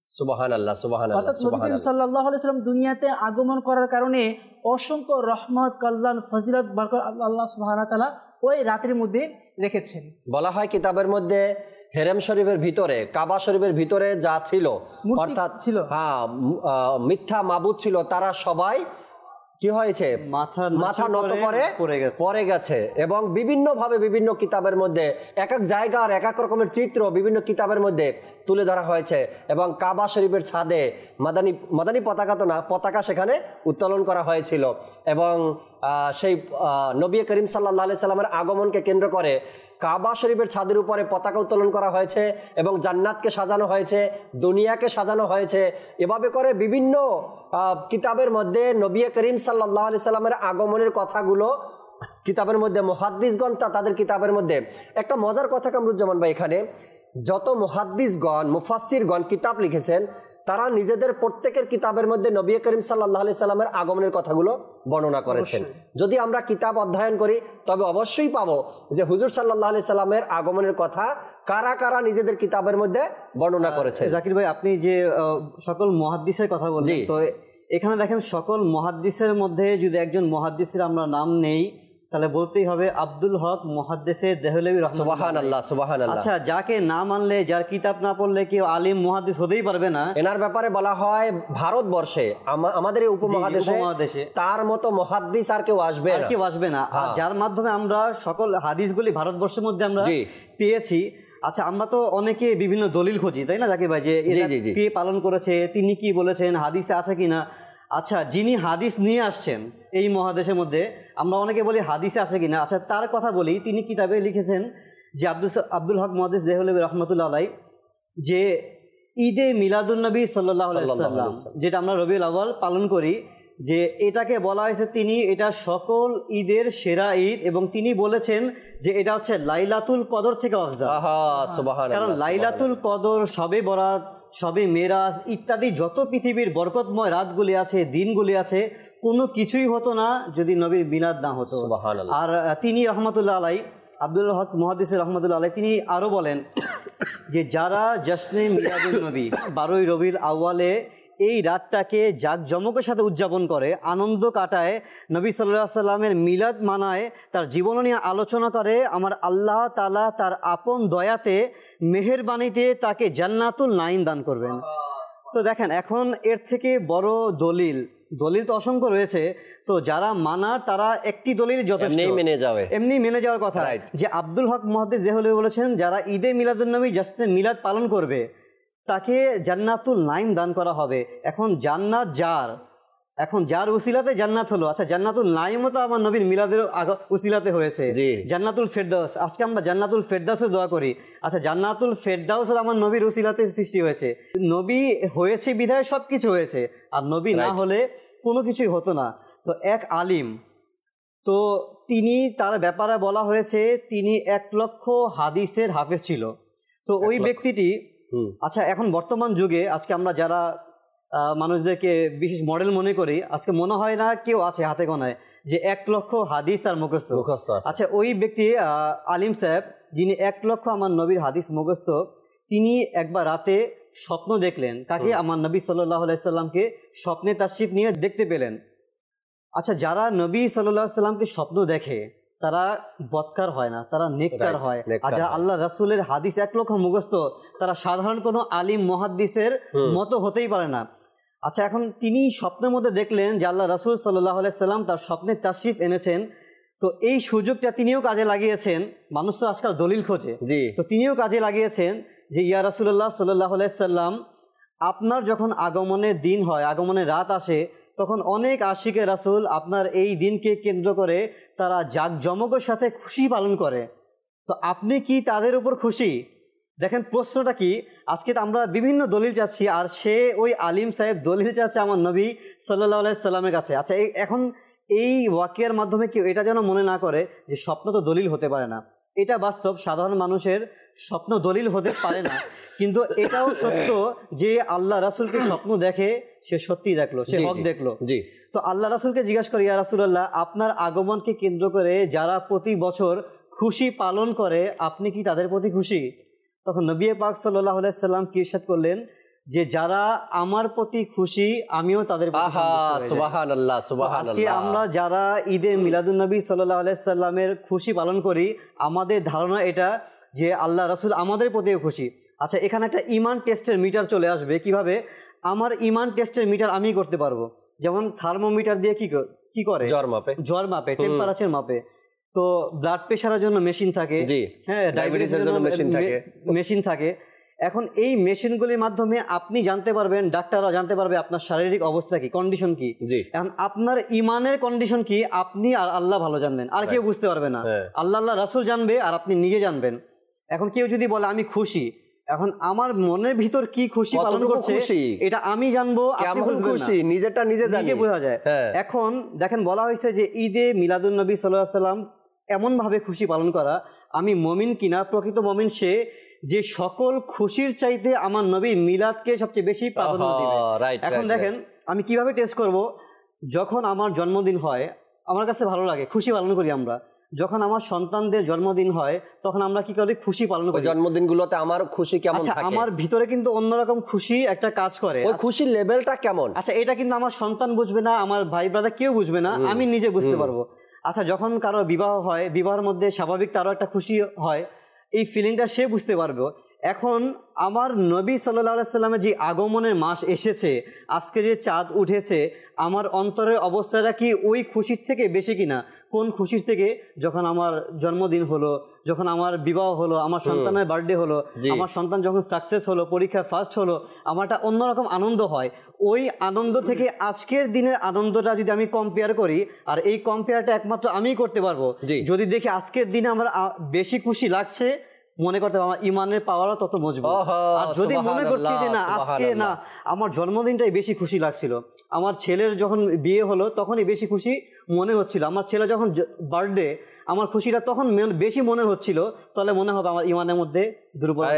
[SPEAKER 2] সুবহানাল্লাহ, সুবহানাল্লাহ,
[SPEAKER 4] অর্থাৎ নবী করিম
[SPEAKER 2] সুবহানাল্লাহ।
[SPEAKER 4] সাল্লাল্লাহু আলাইহি সাল্লাম দুনিয়াতে আগমন করার কারণে অসংখ্য রহমত, কল্যাণ, ফজিলত, বরকত আল্লাহ সুবহানাহু ওয়া তাআলা ওই রাতের মধ্যে রেখেছেন।
[SPEAKER 2] বলা হয় কিতাবের মধ্যে হেরেম শরীফের ভিতরে, কাবা শরীফের ভিতরে যা ছিল,
[SPEAKER 4] মূর্তি
[SPEAKER 2] অর্থাৎ
[SPEAKER 4] ছিল,
[SPEAKER 2] হ্যাঁ, মিথ্যা মাবুদ ছিল, তারা সবাই কি হয়েছে, মাথা নত করে পড়ে গেছে। এবং বিভিন্ন ভাবে বিভিন্ন কিতাবের মধ্যে এক এক জায়গার এক এক রকমের চিত্র বিভিন্ন কিতাবের মধ্যে তুলে ধরা হয়েছে। এবং কাবা শরীফের ছাদে মাদানী পতাকা তো না, পতাকা সেখানে উত্তোলন করা হয়েছিল। এবং সেই নবী করিম সাল্লাল্লাহু আলাইহি সাল্লামের আগমনকে কেন্দ্র করে কাবা শরীফের ছাদের উপরে পতাকা উত্তোলন করা হয়েছে এবং জান্নাতকে সাজানো হয়েছে, দুনিয়াকে সাজানো হয়েছে। এভাবে করে বিভিন্ন কিতাবের মধ্যে নবী করিম সাল্লাল্লাহু আলাইহি সাল্লামের আগমনের কথাগুলো কিতাবের মধ্যে মুহাদ্দিসগণ তাদের কিতাবের মধ্যে একটা মজার কথা কামরুজ্জামান ভাই, এখানে যত মুহাদ্দিসগণ মুফাসসিরগণ কিতাব লিখেছেন তারা নিজেদের প্রত্যেকের কিতাবের মধ্যে নবী করিম সাল্লাল্লাহু আলাইহি সাল্লামের আগমনের কথাগুলো বর্ণনা করেছেন। যদি আমরা কিতাব অধ্যয়ন করি তবে অবশ্যই পাবো যে হুজুর সাল্লাল্লাহু আলাইহি সাল্লামের আগমনের কথা কারা কারা নিজেদের কিতাবের মধ্যে বর্ণনা করেছেন।
[SPEAKER 5] জাকির ভাই, আপনি যে সকল মুহাদ্দিসের কথা বললেন, তো এখানে দেখেন সকল মুহাদ্দিসের মধ্যে যদি একজন মুহাদ্দিসের আমরা নাম নেই তাহলে বলতেই হবে আব্দুল হক মুহাদ্দিসে দেহলভী রাহমাতুল্লাহ।
[SPEAKER 2] সুবহানাল্লাহ, সুবহানাল্লাহ।
[SPEAKER 5] আচ্ছা, যাকে না মানলে, যার কিতাব না পড়লে কেউ আলিম মুহাদ্দিস হতেই পারবে না।
[SPEAKER 2] এনার ব্যাপারে বলা হয় ভারতবর্ষে, আমাদের এই উপমহাদেশে তার মতো মুহাদ্দিস আর কেউ আসবে না, আর যার মাধ্যমে আমরা সকল হাদিসগুলি ভারতবর্ষের মধ্যে আমরা পেয়েছি।
[SPEAKER 5] আচ্ছা, আমরা তো অনেকে বিভিন্ন দলিল খুঁজি, তাই না জাকির ভাই, যে কে পালন করেছে, তিনি কি বলেছেন, হাদিসে আছে কিনা। আচ্ছা, যিনি হাদিস নিয়ে আসছেন এই মহাদেশের মধ্যে, আমরা অনেকে বলি হাদিসে আসে কিনা। আচ্ছা, তার কথা বলি, তিনি কিতাবে লিখেছেন যে আব্দুল হক মুহাদ্দিস দেহলভী রাহমাতুল্লাহ আলাইহি, যে ঈদে মিলাদুন্নবী সাল্লাল্লাহু আলাইহি ওয়াসাল্লাম, যেটা আমরা রবিউল আউয়াল পালন করি, যে এটাকে বলা হয়েছে এটা সকল ঈদের সেরা ঈদ, এবং তিনি বলেছেন যে এটা হচ্ছে লাইলাতুল কদর থেকে আফজাল। কারণ লাইলাতুল কদর, শবে বরাত, শবে মেরাজ ইত্যাদি যত পৃথিবীর বরকতময় রাতগুলি আছে, দিনগুলি আছে, কোনো কিছুই হতো না যদি নবীর মিলাদ না হতো। আর তিনি রহমতুল্লাহ আলাই, আব্দুল হক মুহাদ্দিস রহমতুল্লাহ আলাই, তিনি আরও বলেন যে যারা জশ্নে মিলাদুন নবী 12ই রবিউল আউয়ালে এই রাতটাকে জাঁকজমকের সাথে উদযাপন করে, আনন্দ কাটায়, নবী সাল্লাল্লাহু আলাইহি সাল্লামের মিলাদ মানায়, তার জীবন নিয়ে আলোচনা করে, আমার আল্লাহ তাআলা তার আপন দয়াতে মেহেরবানিতে তাকে জান্নাতুল নাঈম দান করবেন। তো দেখেন, এখন এর থেকে বড় দলিল তো অসংখ্য রয়েছে। তো যারা মানার তারা একটি দলিল যথেষ্ট, এমনি মেনে যাওয়ার কথা, যে আব্দুল হক মুহাদ্দিস দেহলভী বলেছেন যারা ঈদে মিলাদুন্নবী জশ্নে মিলাদ পালন করবে তাকে জান্নাতুল নাঈম দান করা হবে। এখন জান্নাত যার উসিলাতে জান্নাত হলো। আচ্ছা, জান্নাতুল নাঈমও তো আমার নবীর মিলাদের উসিলাতে হয়েছে। জান্নাতুল ফেরদাউস, আজকে আমরা জান্নাতুল ফেরদাউসের দোয়া করি। আচ্ছা, জান্নাতুল ফেরদাউস আমার নবীর উসিলাতে সৃষ্টি হয়েছে। নবী হয়েছে বিধায় সব কিছু হয়েছে, আর নবী না হলে কোনো কিছুই হতো না। তো এক আলিম, তো তিনি, তার ব্যাপারে বলা হয়েছে তিনি 1 লক্ষ হাদিসের হাফেজ ছিল। তো ওই ব্যক্তিটি, আচ্ছা, এখন বর্তমান যুগে আজকে আমরা যারা মানুষদেরকে বিশেষ মডেল মনে করি, আজকে মনে হয় না কেউ আছে হাতে গোনায় যে 1 লক্ষ হাদিস তার মুখস্থ। আচ্ছা, ওই ব্যক্তি আলিম সাহেব, যিনি 1 লক্ষ আমার নবীর হাদিস মুখস্থ, তিনি একবার রাতে স্বপ্ন দেখলেন। কাকে? আমার নবী সাল্লাল্লাহু আলাইহি সাল্লামকে স্বপ্নে তাশরিফ নিয়ে দেখতে পেলেন। আচ্ছা, যারা নবী সাল্লাল্লাহু আলাইহি সাল্লামকে স্বপ্ন দেখে তারা বদকার হয় না, তারা নেককার হয়। আর যারা আল্লাহ রাসূলের হাদিস 1 লক্ষ মুখস্থ, তারা সাধারণ কোনো আলিম মুহাদ্দিসের মতো হতেই পারে না। আচ্ছা, এখন তিনি স্বপ্নের মধ্যে দেখলেন যে আল্লাহ রাসূল সাল্লাল্লাহু আলাইহি সাল্লাম তার স্বপ্নে তাশরিফ এনেছেন। তো এই সুযোগটা তিনিও কাজে লাগিয়েছেন। মানুষ তো আজকাল দলিল খোঁজে, তো তিনিও কাজে লাগিয়েছেন যে ইয়া রাসূলুল্লাহ সাল্লাল্লাহু আলাইহি সাল্লাম, আপনার যখন আগমনের দিন হয়, আগমনের রাত আসে, তখন অনেক আশিকে রাসূল আপনার এই দিনকে কেন্দ্র করে তারা জাঁকজমকের সাথে খুশি পালন করে। তো আপনি কি তাদের উপর খুশি? দেখেন প্রশ্নটা কি। আজকে তো আমরা বিভিন্ন দলিল চাচ্ছি, আর সে ওই আলিম সাহেব দলিল চাচ্ছে আমার নবী সাল্লাল্লাহু আলাইহি সাল্লামের কাছে। আচ্ছা, এখন এই ওয়াকিয়ার মাধ্যমে কেউ এটা যেন মনে না করে যে স্বপ্ন তো দলিল হতে পারে না। এটা বাস্তব, সাধারণ মানুষের স্বপ্ন দলিল হতে পারে না, কিন্তু এটাও সত্য যে আল্লাহ রাসূলকে স্বপ্ন দেখে, সে সত্যি দেখলো, সে হক দেখলো। তো আল্লাহ রাসূলকে জিজ্ঞাসা করি, ইয়া রাসূলুল্লাহ, আপনার আগমনকে কেন্দ্র করে যারা প্রতি বছর খুশি পালন করে, আপনি কি তাদের প্রতি খুশি? তখন নবী পাক সাল্লাল্লাহু আলাইহি সাল্লাম কি ইরশাদ করলেন যে যারা আমার প্রতি খুশি আমিও তাদের প্রতি
[SPEAKER 2] আহা
[SPEAKER 5] সন্তুষ্ট হয়ে যাই।
[SPEAKER 2] সুবহানাল্লাহ
[SPEAKER 5] আজকে
[SPEAKER 2] সুবহানাল্লাহ।
[SPEAKER 5] আমরা যারা ঈদে মিলাদুন্নবী সাল্লাল্লাহু আলাইহি সাল্লামের খুশি পালন করি, আমাদের ধারণা এটা যে আল্লাহ রাসূল আমাদের প্রতিও খুশি। আচ্ছা, এখানে একটা ঈমান টেস্টের মিটার চলে আসবে। কিভাবে? আমার ঈমান টেস্টের মিটার আমি করতে পারবো। যেমন থার্মোমিটার দিয়ে কি করে? জ্বর মাপে, টেম্পারেচার মাপে। তো ব্লাড প্রেশারের জন্য মেশিন থাকে, হ্যাঁ, ডায়াবেটিসের জন্য মেশিন থাকে। এখন এই মেশিনগুলির মাধ্যমে আপনি জানতে পারবেন, ডাক্তাররা জানতে পারবে আপনার শারীরিক অবস্থা কি, কন্ডিশন কি। এখন আপনার ইমানের কন্ডিশন কি আপনি আর আল্লাহ ভালো জানবেন, আর কেউ বুঝতে পারবে না। আল্লাহ রাসূল জানবে আর আপনি নিজে জানবেন। এখন কেউ যদি বলে আমি খুশি, এখন আমার মনের ভিতর কি খুশি পালন করছে এটা আমি জানবো, আপনি বুঝবেন না,
[SPEAKER 2] নিজেরটা নিজে জানি,
[SPEAKER 5] বোঝা যায়। এখন দেখেন, বলা হয়েছে যে ঈদে মিলাদুন্নবী সাল্লাল্লাহু আলাইহি সাল্লাম এমন ভাবে খুশি পালন করা, আমি মুমিন কিনা, প্রকৃত মুমিন সে যে সকল খুশির চাইতে আমার নবী মিলাদকে সবচেয়ে বেশি প্রাধান্য দিবে। এখন দেখেন আমি কিভাবে টেস্ট করব। যখন আমার জন্মদিন হয় আমার কাছে ভালো লাগে, খুশি পালন করি আমরা। যখন আমার সন্তানদের জন্মদিন হয় তখন আমরা কি করি? খুশি পালন করি।
[SPEAKER 2] জন্মদিনগুলোতে আমার খুশি কেমন থাকে?
[SPEAKER 5] আমার ভিতরে কিন্তু অন্যরকম খুশি একটা কাজ করে।
[SPEAKER 2] ওই খুশির লেভেলটা কেমন?
[SPEAKER 5] আচ্ছা, এটা কিন্তু আমার সন্তান বুঝবে না, আমার ভাই ব্রাদার কেউ বুঝবে না, আমি নিজে বুঝতে পারবো। আচ্ছা, যখন কারো বিবাহ হয়, বিবাহের মধ্যে স্বাভাবিক তারও একটা খুশি হয়, এই ফিলিংটা সে বুঝতে পারবে। এখন আমার নবী সাল্লাল্লাহু আলাইহি সাল্লামের যে আগমনের মাস এসেছে, আজকে যে চাঁদ উঠেছে, আমার অন্তরের অবস্থাটা কি ওই খুশির থেকে বেশি কিনা? কোন খুশির থেকে? যখন আমার জন্মদিন হলো, যখন আমার বিবাহ হলো, আমার সন্তানের বার্থডে হলো, আমার সন্তান যখন সাকসেস হলো, পরীক্ষায় ফার্স্ট হলো, আমার একটা অন্যরকম আনন্দ হয়। ওই আনন্দ থেকে আজকের দিনের আনন্দটা যদি আমি কম্পেয়ার করি, আর এই কম্পেয়ারটা একমাত্র আমিই করতে পারবো যদি দেখি আজকের দিনে আমার বেশি খুশি লাগছে, মনে করতে আমার ইমানের পাওয়ারও তত মজবুত। আর যদি মনে করছি যে না, আজকে না, আমার জন্মদিনটাই বেশি খুশি লাগছিল, আমার ছেলের যখন বিয়ে হলো তখনই বেশি খুশি মনে হচ্ছিল, আমার ছেলে যখন বার্থডে আমার খুশিটা তখন বেশি মনে হচ্ছিল, তাহলে মনে হবে আমার ইমানের মধ্যে দুর্বলতা।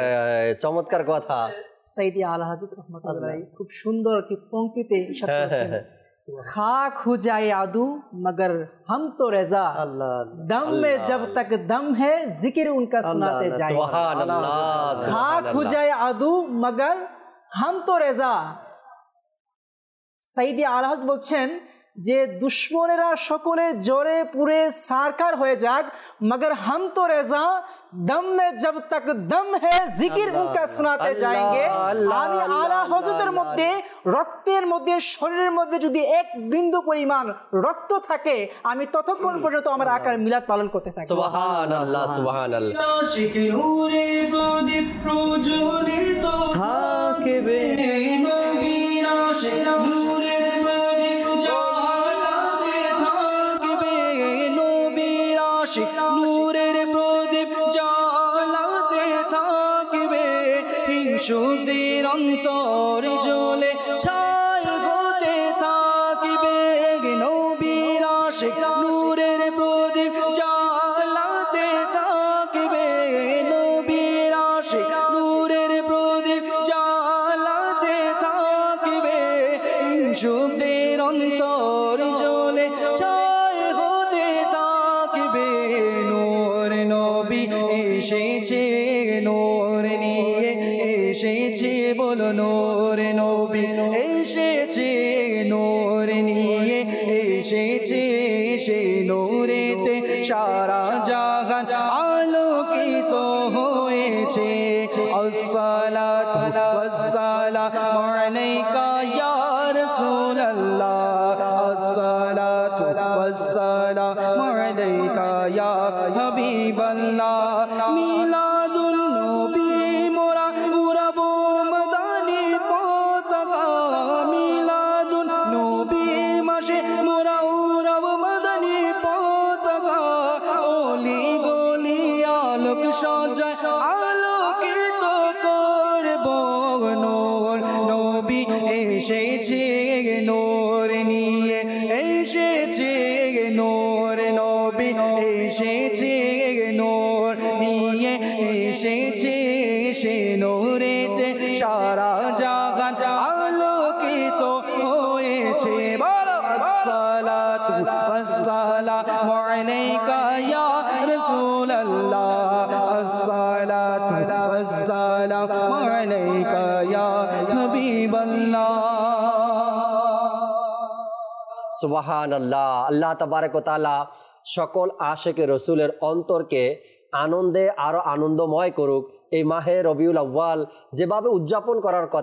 [SPEAKER 2] চমৎকার কথা।
[SPEAKER 4] সাইয়্যিদি আলা হযরত রাহমাতুল্লাহ খুব সুন্দর কি পংক্তিতে ইরশাদ করেছেন, खाक हो जाए आदू मगर हम तो रज़ा, दम में जब तक दम है जिक्र उनका सुनाते जाएंगे। खाक हो जाए आदू मगर हम तो रज़ा। সাইয়্যিদি আলা হযরত বলছেন যে দুশ্মনেরা সকলে জোরে পুরে সারকার হয়ে যাক, মগর হাম তো রেজা, দম মে জব তক দম হে জিকির উনকা শোনাতে যাएंगे। আমি আলা হযরতের মধ্যে, রক্তের মধ্যে, শরীরের মধ্যে যদি এক বিন্দু পরিমাণ রক্ত থাকে, আমি ততক্ষণ পর্যন্ত আমার আকার মিলাদ পালন করতে থাকি।
[SPEAKER 2] সুবহানাল্লাহ সুবহানাল্লাহ।
[SPEAKER 3] আশিকি নূরে প্রদীপ প্রজ্বলিত থাকবে, নবীর আশিক নূরের প্রদীপ জ্বালাতে থাকবে, নবীর আশিক নূরের প্রদীপ জ্বালাতে থাকবে, হিংসুকদের অন্তর জ্বলে ছাই হতে থাকবে, নবীর আশিক নূরের প্রদীপ জ্বালাতে থাকবে, নবীর আশিক নূরের প্রদীপ জ্বালাতে থাকবে, হিংসুকদের অন্তর জ্বলে ছাই হতে থাকবে। নূর নবী এসেছে নূর নিয়ে এসেছে, বলো নূর নবী এসেছে নূর নিয়ে এসেছে, সেই নূরেতে সারা জাহান আলোকিত হয়েছে। আসসালাতু ওয়াসসালামু আলাইকা ইয়া রাসূলুল্লাহ, আসসালাতু ওয়াসসালামু আলাইকা ইয়া হাবিবাল্লাহ। মিলাদুন নবী মোরা উড়াবো মাদানী পতাকা, মিলাদুন নবীর মাসে মোরা উড়াবো মাদানী পতাকা, অলি গলি আলোক সজ্জায় আলোকিত করব। নূর নবী এসেছে নূর নিয়ে এসেছে, নূর নবী এসেছে নূর নিয়ে এসেছে, সে নূরেতে সারা জাহান আলোকিত হয়েছে। বলো আসসালাতু ওয়াসসালামু আলাইকা ইয়া রাসূলুল্লাহ, আসসালাতু ওয়াসসালামু আলাইকা ইয়া
[SPEAKER 2] সুবহানাল্লাহ। আল্লাহ তাবারক ওয়া তাআলা সকল আশিকে রসুলের অন্তরকে আনন্দে আরো আনন্দময় করুক। এই মাহে রবিউল আউয়াল যেভাবে উদযাপন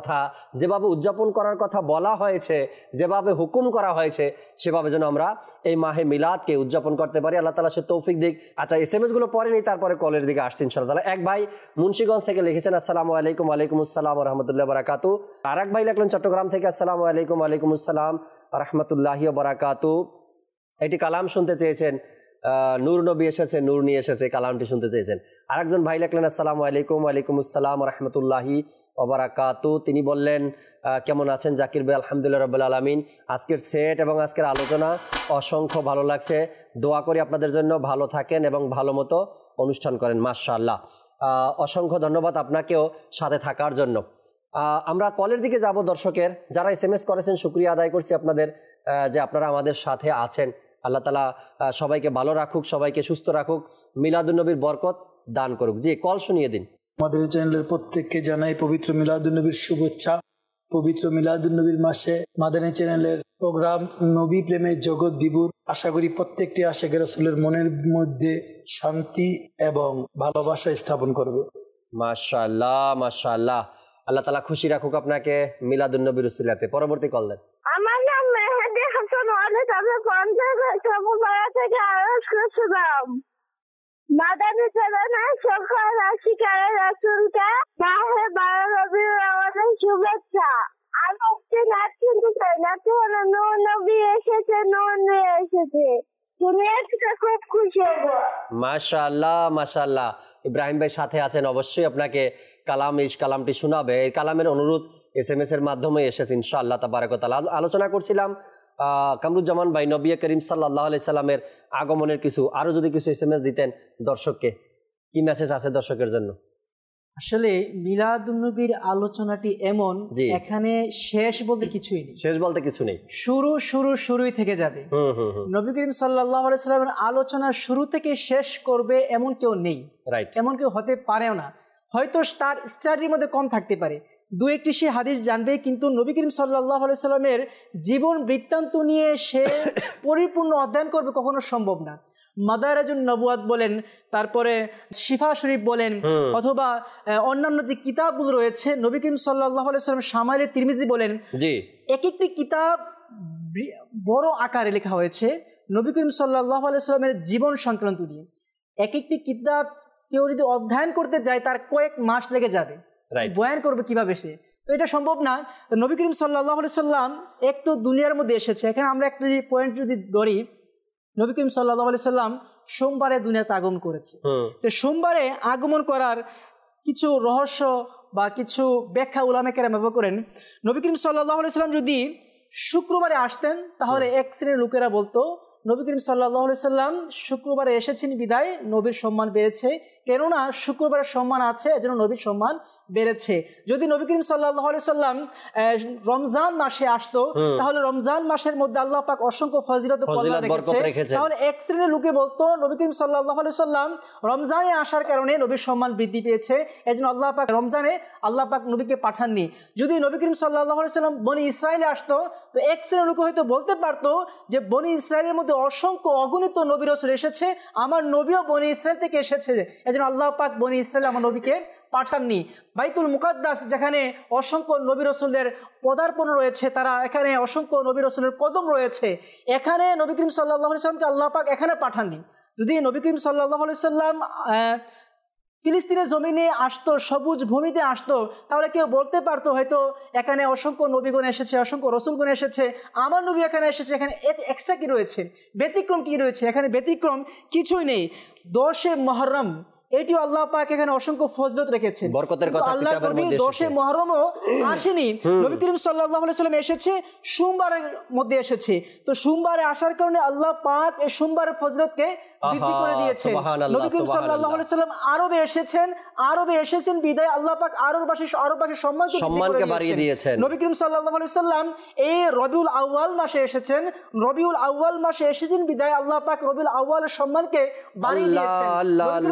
[SPEAKER 2] করার কথা বলা হয়েছে, যেভাবে হুকুম করা হয়েছে, সেভাবে যেন আমরা এই মাহে মিলাদকে উদযাপন করতে পারি। আল্লাহ তাআলা সে তৌফিক দিক। আচ্ছা, SMS গুলো পরে নেই, তারপরে কলের দিকে আসছি ইনশাআল্লাহ। এক ভাই মুন্সিগঞ্জ থেকে লিখেছেন আসসালামু আলাইকুম। ওয়ালাইকুম আসসালাম ওয়া রাহমাতুল্লাহি ওয়া বারাকাতুহু। আর এক ভাই লিখলেন চট্টগ্রাম থেকে আসসালামু আলাইকুম। ওয়ালাইকুম আসসালাম ওয়া রাহমাতুল্লাহি ওয়া বারাকাতুহু। এটি কালাম শুনতে চেয়েছেন, নূর নবী এসেছে, নূর নিয়ে এসেছে, কালামটি শুনতে চেয়েছেন। আরেকজন ভাই লিখলেন আসসালামু আলাইকুম। ওয়ালাইকুম আসসালাম রাহমাতুল্লাহি ওয়া বারাকাতুহু। তিনি বললেন কেমন আছেন জাকির ভাই? আলহামদুলিল্লাহ রাব্বিল আলামিন। আজকের সেট এবং আজকের আলোচনা অসংখ্য ভালো লাগছে। দোয়া করি আপনাদের জন্য ভালো থাকেন এবং ভালো মতো অনুষ্ঠান করেন। মাশাআল্লাহ, অসংখ্য ধন্যবাদ আপনাকেও সাথে থাকার জন্য। আমরা কলের দিকে যাব। দর্শকের যারা SMS করেছেন শুকরিয়া আদায় করছি আপনাদের, যে আপনারা আমাদের সাথে আছেন। আল্লাহ তাআলা সবাইকে ভালো রাখুক, সবাইকে সুস্থ রাখুক, মিলাদুন্নবীর বরকত দান করুক। জি, কল শুনিয়ে দিন।
[SPEAKER 9] আমাদের চ্যানেলের প্রত্যেককে জানাই পবিত্র মিলাদুন্নবীর শুভেচ্ছা। পবিত্র মিলাদুন্নবীর মাসে মাদানী চ্যানেলের প্রোগ্রাম নবী প্রেমের জগৎ বিভোর। আশা করি প্রত্যেকটি আশিক রাসূলের মনের মধ্যে শান্তি এবং ভালোবাসা স্থাপন করবে।
[SPEAKER 2] মাশাআল্লাহ মাশাআল্লাহ, আল্লাহ তাআলা খুশি রাখুক আপনাকে মিলাদুন্নবীর উসিলাতে। পরবর্তী কল দেন।
[SPEAKER 6] আমার নাম মেহেদী হাসান ওয়ালিদ, আমি পঞ্চায়েত সমুপাড়া থেকে আরজ করছিলাম। মাদানী চ্যানেলের সকল আশিকার রাসূলকে মাহে 12 রবিউল আউয়ালের শুভেচ্ছা। আমি একটি নাচ শুনতে চাই। নাচে হলো নূর নবী এসেছে, নূর নিয়ে এসেছে। তুমি একটু খুব খুশি হবো।
[SPEAKER 2] মাশাআল্লাহ মাশাআল্লাহ। ইব্রাহিম ভাই সাথে আছেন, অবশ্যই আপনাকে কালামটি শোনাবে। এই কালামের অনুরোধ SMS এর মাধ্যমে এসেছে ইনশাআল্লাহ তাবারক ওয়া তাআলা। আলোচনা করছিলাম কামরুজ্জামান ভাই নবী করিম সাল্লাল্লাহু আলাইহি সাল্লামের আগমনের কিছু, আরো যদি কিছু SMS দিতেন দর্শককে, কি মেসেজ আছে দর্শকের জন্য?
[SPEAKER 4] আসলে মিলাদুন্নবীর আলোচনাটি এমন, এখানে শেষ বলতে কিছুই নেই, শুরুই থেকে যাবে। নবী করিম সাল্লাল্লাহু আলাইহি সাল্লামের আলোচনা শুরু থেকে শেষ করবে এমন কেউ নেই, এমন কেউ হতে পারেও না। হয়তো তার স্টাডির মধ্যে কম থাকতে পারে, দু একটি সে হাদিস জানবে, কিন্তু নবী করিম সাল্লাল্লাহু আলাইহি সাল্লামের জীবন বৃত্তান্ত নিয়ে সে পরিপূর্ণ অধ্যয়ন করবে কখনো সম্ভব না। মাদারাজুন নবুয়াত বলেন, তারপরে শিফা শরীফ বলেন, অথবা অন্যান্য যে কিতাবগুলো রয়েছে, নবী করিম সাল্লাল্লাহু আলাইহি সাল্লাম শামাইলে তিরমিজি বলেন, এক একটি কিতাব বড় আকারে লেখা হয়েছে নবী করিম সাল্লাল্লাহু আলাইহি সাল্লামের জীবন সংক্রান্ত নিয়ে। এক একটি কিতাব কেউ যদি অধ্যয়ন করতে যায় তার কয়েক মাস লেগে যাবে, বয়ান করবে কিভাবে সে, তো এটা সম্ভব না। নবী করিম সাল্লাল্লাহু আলাইহি সাল্লাম এক তো দুনিয়ার মধ্যে এসেছে। এখানে আমরা একটা পয়েন্ট যদি ধরি, নবী করিম সাল্লাল্লাহু আলাইহি সাল্লাম সোমবারে দুনিয়াতে আগমন করেছে। তো সোমবারে আগমন করার কিছু রহস্য বা কিছু ব্যাখ্যা উলামায়ে কেরাম ব্যবহার করেন। নবী করিম সাল্লাল্লাহু আলাইহি সাল্লাম যদি শুক্রবারে আসতেন তাহলে এক শ্রেণীর লোকেরা বলতো নবী করিম সাল্লাল্লাহু আলাইহি সাল্লাম শুক্রবারে এসেছেন বিদায় নবীর সম্মান বেড়েছে, কেননা শুক্রবারের সম্মান আছে এজন্য নবীর সম্মান বেড়েছে। যদি নবী করিম সাল্লাল্লাহু আলাইহি সাল্লাম রমজান মাসে আসতো তাহলে রমজান মাসের মধ্যে আল্লাহ পাক অসংখ্য ফজিলত ও কল্যাণ রেখেছে, তাহলে এক শ্রেণীর লোকে বলতো নবী করিম সাল্লাল্লাহু আলাইহি সাল্লাম রমজানে আসার কারণে নবীর সম্মান বৃদ্ধি পেয়েছে, এজন্য আল্লাহ পাক রমজানে আল্লাহ পাক নবীকে পাঠাননি। যদি নবী করিম সাল্লাল্লাহু আলাইহি সাল্লাম বনি ইসরাইলে আসতো তো এক শ্রেণীর লোকে হয়তো বলতে পারতো যে বনি ইসরাইলের মধ্যে অসংখ্য অগণিত নবী রাসূল এসেছে, আমার নবীও বনি ইসরাইল থেকে এসেছে, এজন্য আল্লাহ পাক বনি ইসরাইল আমার নবীকে পাঠাননি। বাইতুল মুকাদ্দাস যেখানে অসংখ্য নবী রাসূলের পদার্পণ রয়েছে, তারা এখানে অসংখ্য নবী রাসূলের কদম রয়েছে, এখানে নবী করিম সাল্লাল্লাহু আলাইহি সাল্লামকে আল্লাহ পাক এখানে পাঠাননি। যদি নবী করিম সাল্লাল্লাহু আলাইহি সাল্লাম ফিলিস্তিনের জমিনে আসতো, সবুজ ভূমিতে আসতো, তাহলে কেউ বলতে পারতো হয়তো এখানে অসংখ্য নবীগণ এসেছে, অসংখ্য রসুলগণ এসেছে, আমার নবী এখানে এসেছে, এখানে এক্সট্রা কি রয়েছে, ব্যতিক্রম কি রয়েছে? এখানে ব্যতিক্রম কিছুই নেই। 10 মুহররম এটিও আল্লাহ পাক এখানে অসংখ্য ফজিলত রেখেছেন, বরকতের কথা কিতাবের মধ্যে এসেছে। 10 মুহররমও আসেনি, নবী করিম সাল্লাল্লাহু আলাইহি সাল্লাম এসেছে সোমবারের মধ্যে এসেছে। তো সোমবারে আসার কারণে আল্লাহ পাক এই সোমবারের ফজিলতকে বৃদ্ধি করে দিয়েছেন। নবী করিম সাল্লাল্লাহু আলাইহি সাল্লাম আরবে এসেছেন বিদায় আল্লাহ পাক আরববাসীর সম্মানকে বাড়িয়ে দিয়েছেন। নবী করিম সাল্লাল্লাহু আলাইহি সাল্লাম এই রবিউল আউয়াল মাসে এসেছেন, রবিউল আউয়াল মাসে এসেছেন বিদায় আল্লাহ পাক রবিউল আউয়ালের সম্মানকে বাড়িয়ে দিয়েছেন। নবী করিম সাল্লাল্লাহু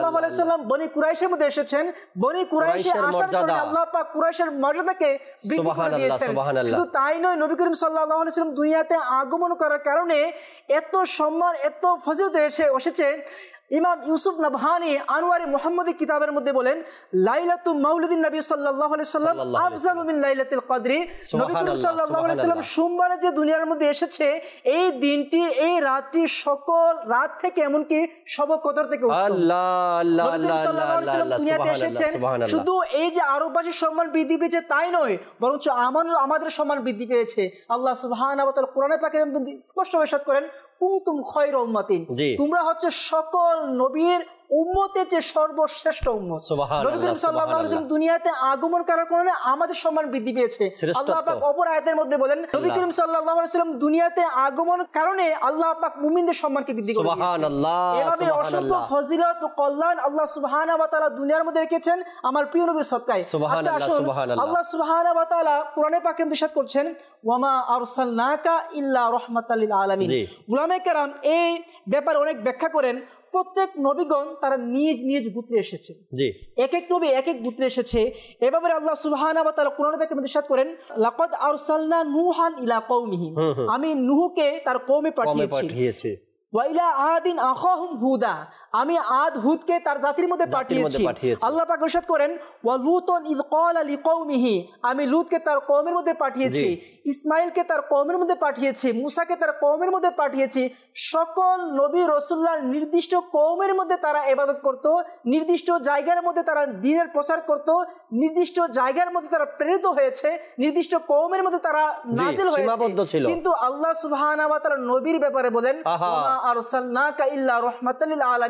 [SPEAKER 4] সাল্লাল্লাহু আলাইহি ওয়াসাল্লাম বনি কুরাইশের মধ্যে এসেছেন, বনি কুরাইশে আসার কারণে আল্লাহ পাক কুরাইশের মর্যাদাকে বৃদ্ধি করে দিয়েছেন। শুধু তাই নয়, নবী করিম সাল্লাল্লাহু আলাইহি ওয়াসাল্লাম দুনিয়াতে আগমন করার কারণে এত সম্মান, এত ফজিলত এসেছে। ইমাম ইউসুফ নাবহানি আনোয়ারে মুহাম্মদি কিতাবের মধ্যে বলেন, লাইলাতু মাউলিদিন নবী সাল্লাল্লাহু আলাইহি ওয়াসাল্লাম আফজালু মিন লাইলাতিল কদরি। নবী করিম সাল্লাল্লাহু আলাইহি ওয়াসাল্লাম সোমবারে যে দুনিয়ার মধ্যে এসেছে, এই দিনটি, এই রাতটি সকল রাত থেকে এমনকি শবে কদর থেকে উত্তম। নবী করিম সাল্লাল্লাহু আলাইহি ওয়াসাল্লাম দুনিয়াতে এসেছেন, শুধু এই যে আরববাসীর সম্মান বৃদ্ধি পেয়েছে তাই নয়, বরঞ্চ আমাদের সম্মান বৃদ্ধি পেয়েছে। আল্লাহ সুবহানাহু ওয়া তাআলা কোরআনে পাকের মধ্যে স্পষ্ট ইরশাদ করেন, কুনতুম খায়রা উম্মাতিন, তোমরা হচ্ছে সকল নবীর উম্মতের যে সর্বশ্রেষ্ঠ উম্মত। নবী করিম সাল্লাল্লাহু আলাইহি ওয়াসাল্লাম দুনিয়াতে আগমন করার কারণে আমাদের সম্মান বৃদ্ধি পেয়েছে। আল্লাহ পাক অপর আয়াতের মধ্যে বলেন, নবী করিম সাল্লাল্লাহু আলাইহি ওয়াসাল্লাম দুনিয়াতে আগমন কারণে আল্লাহ পাক মুমিনদের সম্মানকে বৃদ্ধি করে দিয়েছেন। সুবহানাল্লাহ। এভাবে অসংখ্য ফজিলত ও কল্যাণ আল্লাহ সুবহানাহু ওয়া তাআলা দুনিয়ার মধ্যে রেখেছেন আমার প্রিয় নবীর সদকায়। আচ্ছা আসুন, আল্লাহ সুবহানাহু ওয়া তাআলা কোরআনে পাকে ইরশাদ করছেন, ওয়ামা আরসালনাকা ইল্লা রাহমাতাল লিল আলামিন। উলামায়ে কেরাম এই ব্যাপারে অনেক ব্যাখ্যা করেন। প্রত্যেক নবীগণ তারা নিজ নিজ গোত্রে এসেছে, এক এক নবী এক এক গোত্রে এসেছে। এভাবে আল্লাহ সুবহানাহু ওয়া তাআলা কোরআনে পাকে ইরশাদ করেন, লাকাদ আরসালনা নূহান ইলা কওমিহি, আমি নূহকে তার কওমে পাঠিয়েছি। ওয়া ইলা আদিন আখাহুম হুদা, আমি আদ হুদকে তার জাতির মধ্যে পাঠিয়েছি। আল্লাহ পাক ইরশাদ করেন, ওয়া লুতন ইয ক্বালা লিকওমিহি, আমি লূতকে তার কওমের মধ্যে পাঠিয়েছি, ইসমাঈলকে তার কওমের মধ্যে পাঠিয়েছি, মুসাকে তার কওমের মধ্যে পাঠিয়েছি। সকল নবী রাসূলুল্লাহর নির্দিষ্ট কওমের মধ্যে তারা ইবাদত করত, নির্দিষ্ট জায়গার মধ্যে তারা দ্বীনের প্রচার করত, নির্দিষ্ট জায়গার মধ্যে তারা প্রেরিত হয়েছে, নির্দিষ্ট কওমের মধ্যে তারা নাজিল হয়েছে। কিন্তু আল্লাহ সুবহানাহু ওয়া তাআলা নবীর ব্যাপারে বলেন, ওয়া আরসালনাকা ইল্লা রাহমাতাল লিল আলামিন।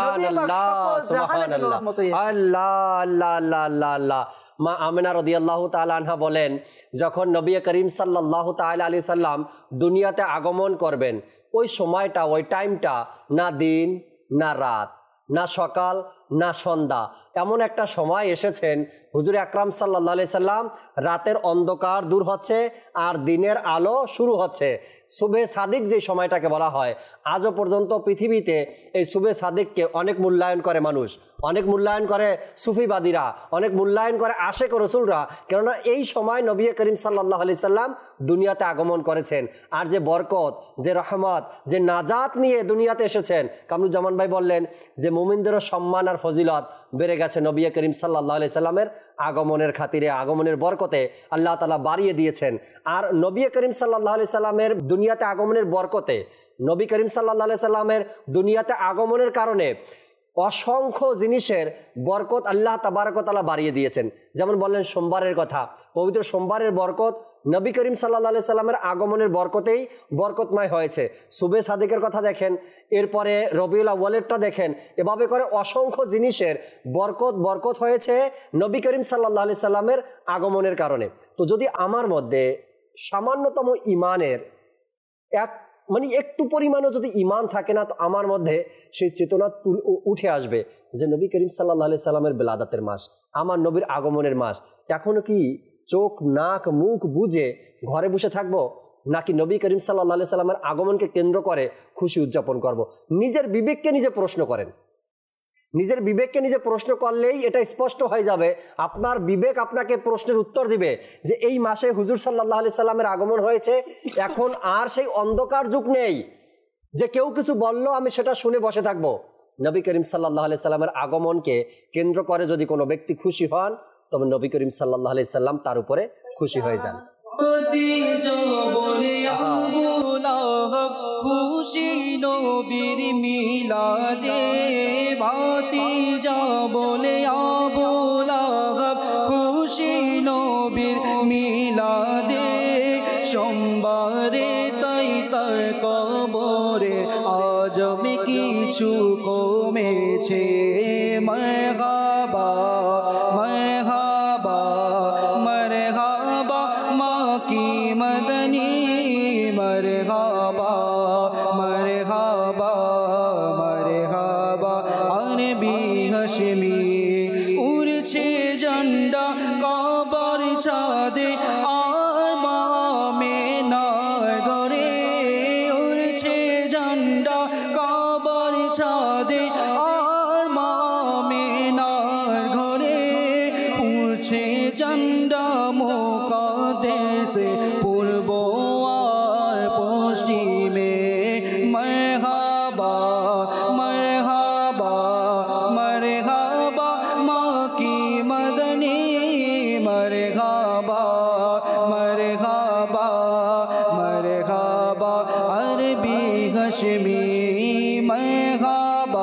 [SPEAKER 2] মা আমিনা রাদিয়াল্লাহু তাআলা আনহা বলেন, যখন নবী করিম সাল্লাল্লাহু তাআলা আলাইহি সাল্লাম দুনিয়াতে আগমন করবেন, ওই সময়টা, ওই টাইমটা না দিন না রাত, না সকাল না সন্ধ্যা, এমন একটা সময় এসেছেন হুজুর আকরাম সাল্লাল্লাহু আলাইহি সাল্লাম, রাতের অন্ধকার দূর হচ্ছে আর দিনের আলো শুরু হচ্ছে। সুবে সাদিক যে সময়টাকে বলা হয়, আজও পর্যন্ত পৃথিবীতে এই সুবে সাদিককে অনেক মূল্যায়ন করে মানুষ, অনেক মূল্যায়ন করে সুফিবাদীরা, অনেক মূল্যায়ন করে আশেক রসুলরা, কেননা এই সময় নবী করিম সাল্লাল্লাহু আলাইহি সাল্লাম দুনিয়াতে আগমন করেছেন। আর যে বরকত, যে রহমত, যে নাজাত নিয়ে দুনিয়াতে এসেছেন, কামরুজ্জামান ভাই বললেন যে মুমিনদেরও সম্মান আর ফজিলত বেড়ে গেছে নবী করিম সাল্লাল্লাহু আলাইহি সাল্লামের আগমনের খাতিরে, আগমনের বরকতে আল্লাহ তাআলা বাড়িয়ে দিয়েছেন। আর নবী করিম সাল্লাল্লাহু আলাইহি সাল্লামের দুনিয়াতে আগমনের বরকতে, নবী করিম সাল্লাল্লাহু আলাইহি সাল্লামের দুনিয়াতে আগমনের কারণে অসংখ্য জিনিসের বরকত আল্লাহ তাবারক ওয়া তাআলা বাড়িয়ে দিয়েছেন। যেমন বললেন সোমবারের কথা, পবিত্র সোমবারের বরকত নবী করিম সাল্লাল্লাহু আলাইহি সাল্লামের আগমনের বরকতেই বরকতময় হয়েছে। সুবে সাদিকের কথা দেখেন, এরপরে রবিউল আউয়ালেরটা দেখেন, এভাবে করে অসংখ্য জিনিসের বরকত হয়েছে নবী করিম সাল্লাল্লাহু আলাইহি সাল্লামের আগমনের কারণে। তো যদি আমার মধ্যে সামান্যতম ইমানের একটু পরিমাণও যদি ইমান থাকে না, তো আমার মধ্যে সেই চেতনা উঠে আসবে যে নবী করিম সাল্লাল্লাহু আলাইহি সাল্লামের বেলাদাতের মাস, আমার নবীর আগমনের মাস। এখনো কি চোখ নাক মুখ বুজে ঘরে বসে থাকবো, নাকি নবী করিম সাল্লাল্লাহু আলাইহি সাল্লামের আগমনকে কেন্দ্র করে খুশি উদযাপন করব? নিজের বিবেককে নিজে প্রশ্ন করেন। নিজের বিবেককে নিজে প্রশ্ন করলেই এটা স্পষ্ট হয়ে যাবে। আপনার বিবেক আপনাকে প্রশ্নের উত্তর দিবে যে এই মাসে হুজুর সাল্লাল্লাহু আলাইহি সাল্লামের আগমন হয়েছে। এখন আর সেই অন্ধকার যুগ নেই যে কেউ কিছু বললো আমি সেটা শুনে বসে থাকবো। নবী করিম সাল্লাল্লাহু আলাইহি সাল্লামের আগমনকে কেন্দ্র করে যদি কোনো ব্যক্তি খুশি হন, তবে নবী করিম সাল্লাল্লাহু আলাইহি সাল্লাম তার উপরে খুশি হয়ে যান।
[SPEAKER 3] খুশি নবীর মিলাদে, ভাতিজা বলে আবু লাহাব খুশি নবীর মিলাদে, সোমবারে তাই তার কবরে আজমে কিছু কমেছে। মারহাবা মারহাবা মারহাবা মা কি মদনী, মারহাবা মারহাবা মারহাবা আরবি হাশমি, উড়ছে ঝান্ডা কাবার ছাদে আর মা মেনার ঘরে, উড়ছে ঝান্ডা কাবার ছাদে আর মা में मरहबा मरहबा मरहबा मक्की मदनी मरहबा मरहबा मरहबा अरबी हशमी मरहबा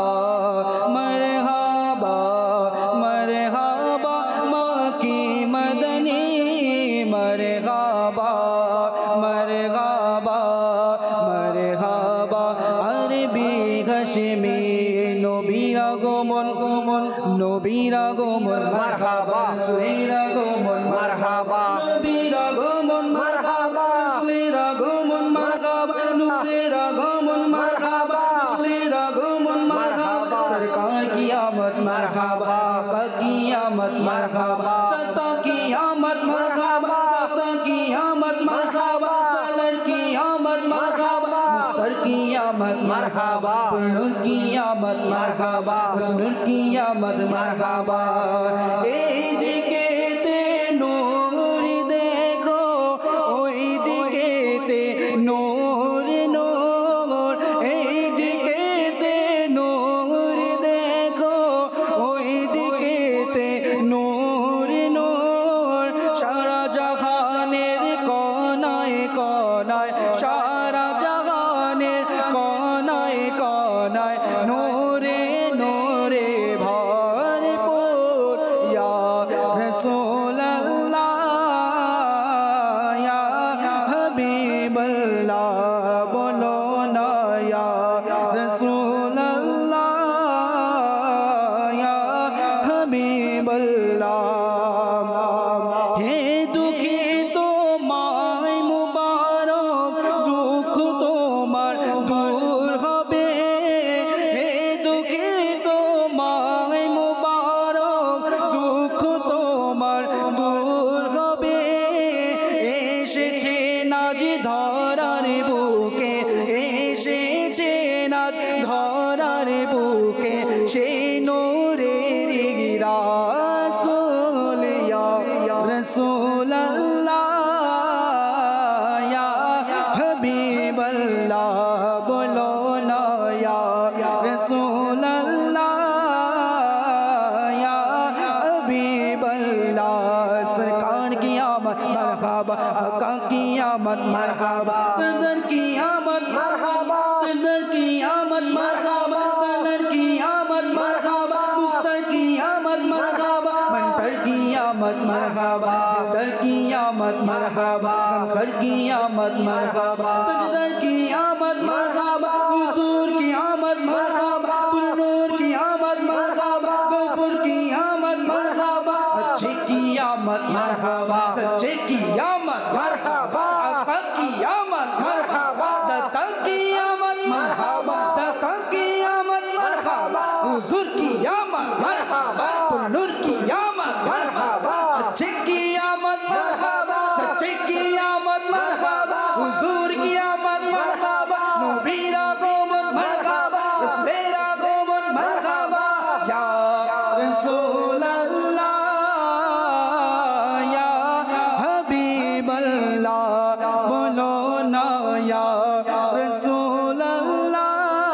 [SPEAKER 3] मरहबा मरहबा मक्की मदनी मरहबा मरहबा मरहबा अरबी हशमी नबीर আগমন নবীর আগমন মারহাবা রাসূলের আগমন মারহাবা নবীর আগমন মারহাবা রাসূলের আগমন মারহাবা নূরের আগমন মারহাবা রাসূলের আগমন মারহাবা সরকার की आमद মারহাবা का की आमद মারহাবা दाता की आमद मारहाबा दाता की आमद मारहाबा सालर की आमद मारहाबा मुख्तर की आमद मारहाबा नूर की आमद मारहाबा हुस्नुर की आमद मारहाबा ए दिकेते नूर देखो ओई दिकेते नूर नूर ए दिकेते नूर देखो ओई दिकेते नूर नूर सारा जहानेर कोनाय कोनाय सारा जहानेर कोनाय कोनाय नूरे नूरे भरपूर या रसूल अल्लाह या हबीब अल्लाह बोलो ना या रसूल अल्लाह या हबीब अल्लाह हे दुखी তোমায় মুবারক দুঃখ তোমার দূর হবে হে দুঃখী তোমায় মুবারক দুঃখ তোমার দূর হবে এসেছে নাজ ধরার বুকে এসেছে নাজ ধরার বুকে সেই নূরের রাসূল ইয়া रसूल अल्लाह या हबीब अल्लाह बोलो ना या रसूल अल्लाह या हबीब अल्लाह सरकार की आमद मरहबा आका की आमद मरहबा सदर की आमद मरहबा सदर की आमद मरहबा सदर की आमद मरहबा मुख्तर की आमद मरहबा मंटर की आमद मरहबा दर की आमद मरहबा घर की आमद मरहबा तजदर की आमद मरहबा हुजूर की आमद मरहबा नूर की आमद मरहबा गफूर की आमद मरहबा अच्छे की आमद मरहबा सच्चे की आमद मरहबा आका की आमद मरहबा दाता की आमद मरहबा दाता की आमद मरहबा हुजूर की आमद मरहबा नूर की आमद मरहबा अच्छे की आमद मरहबा सच्चे की आमद मरहबा हुजूर की आमद मरहबा नबीर आगमन मरहबा रसूलेर आगमन मरहबा या रसूल अल्लाह या हबीब अल्लाह बोलो ना या रसूल अल्लाह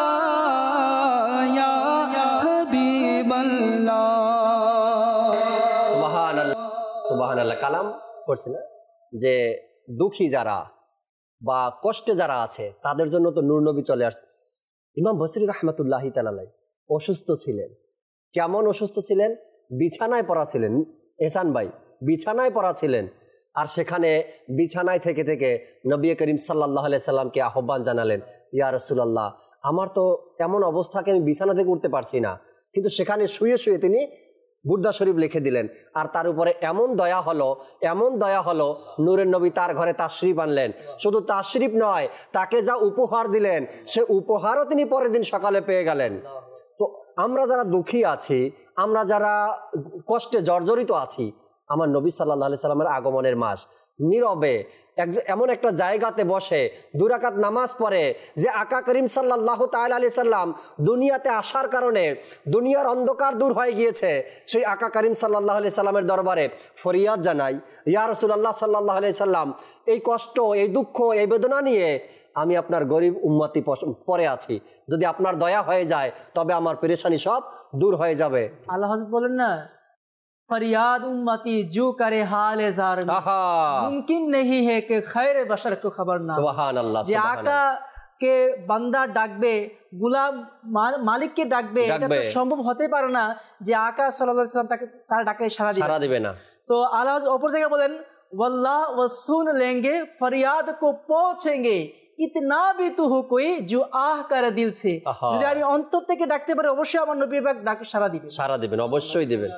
[SPEAKER 3] या हबीब अल्लाह
[SPEAKER 2] সুবহানাল্লাহ সুবহানাল্লাহ কালাম করছে না যে দুঃখী যারা বা কষ্টে যারা আছে তাদের জন্য তো নূর নবী চলে আসছে। ইমাম বসরি রহমতুল্লাহি তাআলা অসুস্থ ছিলেন। কেমন অসুস্থ ছিলেন? বিছানায় পড়া ছিলেন। এহসান ভাই বিছানায় পড়া ছিলেন, আর সেখানে বিছানায় থেকে থেকে নবী করিম সাল্লাল্লাহু আলাইহি সাল্লামকে আহ্বান জানালেন, ইয়া রাসূলুল্লাহ আমার তো এমন অবস্থাকে আমি বিছানা থেকে উঠতে পারছি না, কিন্তু সেখানে শুয়ে শুয়ে তিনি বুরদা শরীফ লিখে দিলেন। আর তার উপরে এমন দয়া হলো নূরের নবী তার ঘরে তাশরিফ আনলেন। শুধু তাশরিফ নয়, তাকে যা উপহার দিলেন সে উপহারও তিনি পরের দিন সকালে পেয়ে গেলেন। তো আমরা যারা দুঃখী আছি, আমরা যারা কষ্টে জর্জরিত আছি, আমার নবী সাল্লাল্লাহু আলাইহি সাল্লামের আগমনের মাস নীরবে এমন একটা জায়গাতে বসে 2 রাকাত নামাজ পড়ে যে আকা করিম সাল্লাল্লাহু তাআলা আলাইহি সাল্লাম দুনিয়াতে আসার কারণে দুনিয়ার অন্ধকার দূর হয়ে গিয়েছে, সেই আকা করিম সাল্লাল্লাহু আলাইহি সাল্লামের দরবারে ফরিয়াদ জানাই, ইয়া রাসূলুল্লাহ সাল্লাল্লাহু আলাইহি সাল্লাম এই কষ্ট, এই দুঃখ, এই বেদনা নিয়ে আমি আপনার গরিব উম্মতি পরে আছি, যদি আপনার দয়া হয়ে যায় তবে আমার পেরেশানি সব দূর হয়ে যাবে।
[SPEAKER 4] আল্লাহ হযরত বলেন না, फरियाद उम्मती जो करे हाल जार में मुमकिन नहीं है कि खैर बशर को खबर ना।
[SPEAKER 2] सुभान अल्लाह।
[SPEAKER 4] যে আকা কে বান্দা ডাকবে, গোলাম মালিককে ডাকবে, এটা তো সম্ভব হতে পারে না যে আকা সাল্লাল্লাহু আলাইহি ওয়াসাল্লাম তাকে তার ডাকে সাড়া দিবে না। তো আল্লাহ অপর জায়গায় বলেন वल्लाह व सुन लेंगे फरियाद को पहुंचेंगे इतना भी तो हो कोई जो आह कर दिल से। যদি আমি অন্তর থেকে ডাকতে পারি অবশ্যই আমার নবী পাক ডাকে সাড়া দিবেন, অবশ্যই দিবেন।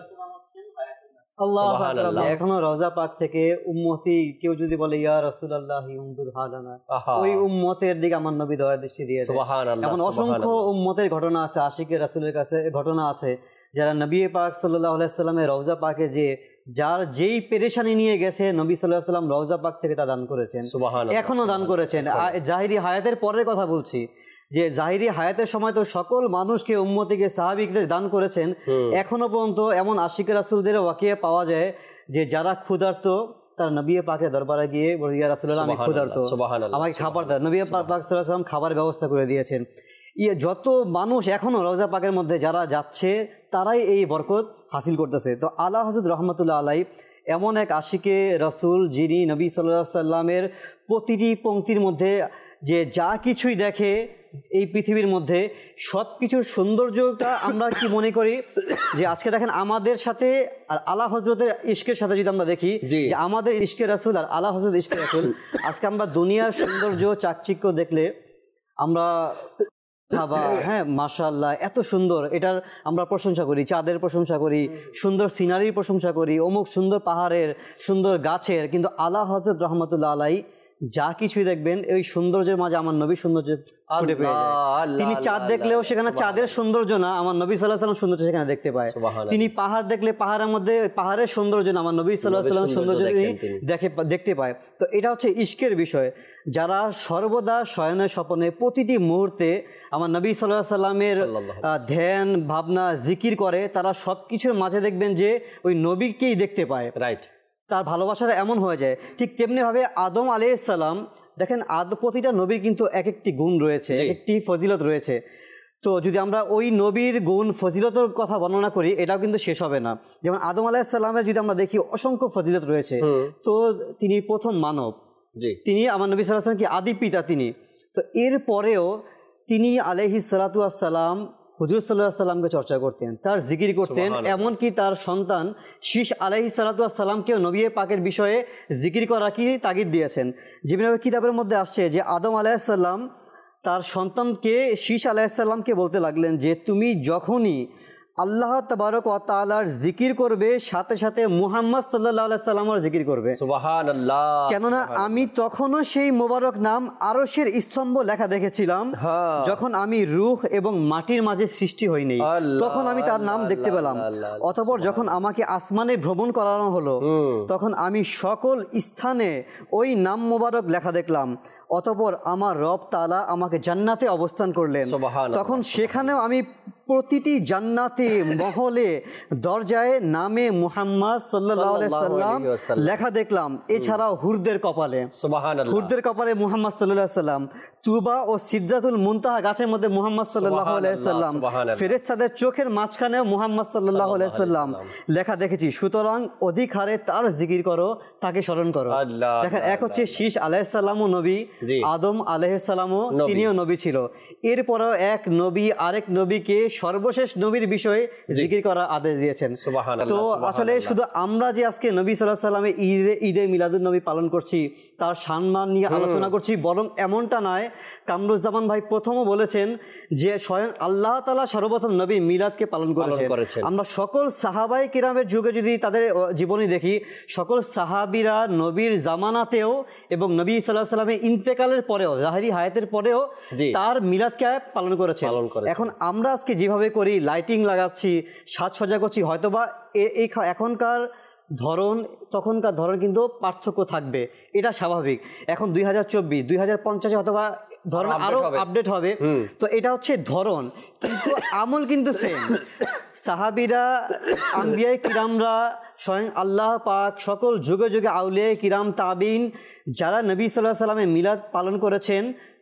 [SPEAKER 5] এখনো রওজা পাক থেকে উম্মতি কেউ যদি বলে ইয়া রাসূলুল্লাহ উনজুর হালানা, ওই উম্মতের দিকে আমার নবী দয়া দৃষ্টি দিয়ে দেন। সুবহানাল্লাহ। এমন অসংখ্য উম্মতের ঘটনা আছে, আশিকের রাসূলের কাছে ঘটনা আছে যারা নবী পাক সাল্লাল্লাহু আলাইহি সাল্লামের রওজা পাকে যে যার যেই পেরেশানি নিয়ে গেছে নবী সাল্লাল্লাহু আলাইহি সাল্লাম রওজা পাক থেকে তা দান করেছেন, এখনো দান করেছেন। জাহিরি হায়াতের পরের কথা বলছি, যে জাহিরি হায়াতের সময় তো সকল মানুষকে উম্মতিকে সাহাবিকদের দান করেছেন। এখনো পর্যন্ত এমন আশিক রাসূলদের ওয়াকিয়া পাওয়া যায় যে যারা ক্ষুধার্ত তার নবী পাকের দরবারে গিয়ে বলে ইয়া রাসূলুল্লাহ আমি ক্ষুধার্ত, আমাকে খাবার দেন। নবী পাক সাল্লাল্লাহু আলাইহি ওয়াসাল্লাম খাবার ব্যবস্থা করে দিয়েছেন। যত মানুষ এখনো রওজা পাকের মধ্যে যারা যাচ্ছে তারাই এই বরকত হাসিল করতেছে। তো আলা হযরত রাহমাতুল্লাহ আলাইহি এমন এক আশিকে রাসূল যিনি নবী সাল্লাল্লাহু আলাইহি ওয়াসাল্লামের প্রতিটি পংক্তির মধ্যে যে যা কিছুই দেখে এই পৃথিবীর মধ্যে সব কিছুর সৌন্দর্যটা আমরা কি মনে করি যে আজকে দেখেন আমাদের সাথে আর আলা হযরতের ইশকের সাথে যদি আমরা দেখি যে আমাদের ইশকে রাসূল আর আলা হযরত ইশকে রাসূল, আজকে আমরা দুনিয়ার সৌন্দর্য চাকচিক্য দেখলে আমরা হ্যাঁ মাশাআল্লাহ এত সুন্দর, এটার আমরা প্রশংসা করি, চাঁদের প্রশংসা করি, সুন্দর সিনারির প্রশংসা করি, অমুক সুন্দর পাহাড়ের, সুন্দর গাছের, কিন্তু আলা হযরত রাহমাতুল্লাহ আলাইহি যা কিছুই দেখবেন ওই সৌন্দর্যের মাঝে আমার নবী সৌন্দর্য ফুটে পেয়ে যায়। তিনি চাঁদ দেখলেও সেখানে চাঁদের সৌন্দর্য না, আমার নবী সাল্লাল্লাহু আলাইহি ওয়াসাল্লাম সৌন্দর্য সেখানে দেখতে পায়। তিনি পাহাড় দেখলে পাহাড়ের মধ্যে পাহাড়ের সৌন্দর্য না, আমার নবী সাল্লাল্লাহু আলাইহি ওয়াসাল্লাম সৌন্দর্য দেখতে পায়। তো এটা হচ্ছে ইশকের বিষয়। যারা সর্বদা শয়নে স্বপনে প্রতিটি মুহূর্তে আমার নবী সাল্লাল্লাহু আলাইহি ওয়াসাল্লামের ধ্যান ভাবনা জিকির করে, তারা সব কিছুর মাঝে দেখবেন যে ওই নবীকেই দেখতে পায়। রাইট, তার ভালোবাসাটা এমন হয়ে যায়। ঠিক তেমনিভাবে আদম আলাইহিস সালাম, দেখেন প্রতিটা নবীর কিন্তু এক একটি গুণ রয়েছে, এক একটি ফজিলত রয়েছে। তো যদি আমরা ওই নবীর গুণ ফজিলতের কথা বর্ণনা করি এটাও কিন্তু শেষ হবে না। যেমন আদম আলাইহিস সালামের যদি আমরা দেখি অসংখ্য ফজিলত রয়েছে। তো তিনি প্রথম মানব, তিনি আমার নবী সাল্লাল্লাহু আলাইহি ওয়াসাল্লাম কি আদি পিতা তিনি। তো এর পরেও তিনি আলাইহিস সালাতু ওয়াস সালাম হুজুর সাল্লাল্লাহু আলাইহি ওয়াসাল্লামকে চর্চা করতেন, তার জিকির করতেন। এমনকি তার সন্তান শীষ আলাইহিস সালাতু ওয়াস সালামকেও নবী পাকের বিষয়ে জিকির করা কি তাগিদ দিয়েছেন। যেভাবে কিতাবের মধ্যে আসছে যে আদম আলাইহিস সালাম তার সন্তানকে শীষ আলাইহিস সালামকে বলতে লাগলেন যে তুমি যখনই আল্লাহ তাবারক ওয়া তাআলার জিকির করবে সাথে সাথে মুহাম্মদ সাল্লাল্লাহু আলাইহি সাল্লামের জিকির করবে। সুবহানাল্লাহ। কেননা আমি তখনও সেই মোবারক নাম আরশের স্তম্ভ লেখা দেখেছিলাম যখন আমি রূহ এবং মাটির মাঝে সৃষ্টি হইনি, তখন আমি তার নাম দেখতে পেলাম। অতঃপর যখন আমাকে আসমানে ভ্রমণ করানো হলো তখন আমি সকল স্থানে ওই নাম মোবারক লেখা দেখলাম। অতঃপর আমার রব তাআলা আমাকে জান্নাতে অবস্থান করলেন, তখন সেখানেও আমি প্রতিটি জান্নাতে মহলে দরজায় নামে মুহাম্মদ সাল্লাল্লাহু আলাইহি সাল্লাম লেখা দেখলাম। এছাড়াও হুরদের কপালে, সুবহানাল্লাহ, হুরদের কপালে মুহাম্মদ সাল্লাল্লাহু আলাইহি সাল্লাম, তুবা ও সিদরাতুল মুনতাহা গাছের মধ্যে মুহাম্মদ সাল্লাল্লাহু আলাইহি সাল্লাম, ফেরেশতাদের চোখের মাঝখানে মুহাম্মদ সাল্লাল্লাহু আলাইহি সাল্লাম লেখা দেখেছি। সুতরাং অধিক হারে তার জিকির করো, তাকে স্মরণ করো। দেখেন, এক হচ্ছে শীষ আলাইহিস সালামও নবী, আদম আলাইহিস সালামও তিনিও নবী ছিল। এরপরও এক নবী আরেক নবীকে সর্বশেষ নবীর বিষয়ে জিকির করার আদেশ দিয়েছেন। তো আসলে শুধু আমরা যে আজকে নবী সাল্লাল্লাহু আলাইহি ওয়াসাল্লামের ঈদে মিলাদুন নবী পালন করছি, তার সম্মান নিয়ে আলোচনা করছি, বরং এমনটা নয়। কামরুজ্জামান ভাই প্রথমও বলেছেন যে স্বয়ং আল্লাহ তাআলা সর্বপ্রথম নবী মিলাদকে পালন করেছেন। আমরা সকল সাহাবায়ে কিরামের যুগে যদি তাদের জীবনী দেখি, সকল সাহাবীরা নবীর জামানাতেও এবং নবী সাল্লাল্লাহু আলাইহি ওয়াসাল্লামের ইন্তেকালের পরেও, জাহেরি হায়াতের পরেও তার মিলাদকে পালন করেছেন। এখন আমরা আজকে যেভাবে করি, লাইটিং লাগাচ্ছি, সাজসজ্জা করছি, হয়তোবা এই এখনকার ধরন তখনকার ধরন কিন্তু পার্থক্য থাকবে, এটা স্বাভাবিক। এখন 2024 2050 অথবা ধরন আরো আপডেট হবে। তো এটা হচ্ছে ধরন, কিন্তু আমল কিন্তু সেম। সাহাবীরা, আম্বিয়ায়ে কিরামরা, স্বয়ং আল্লাহ পাক, সকল যুগে যুগে আউলিয়ায়ে কিরাম, তাবিন যারা নবী সাল্লাল্লাহু আলাইহি ওয়াসাল্লামের মিলাদ পালন করেছেন,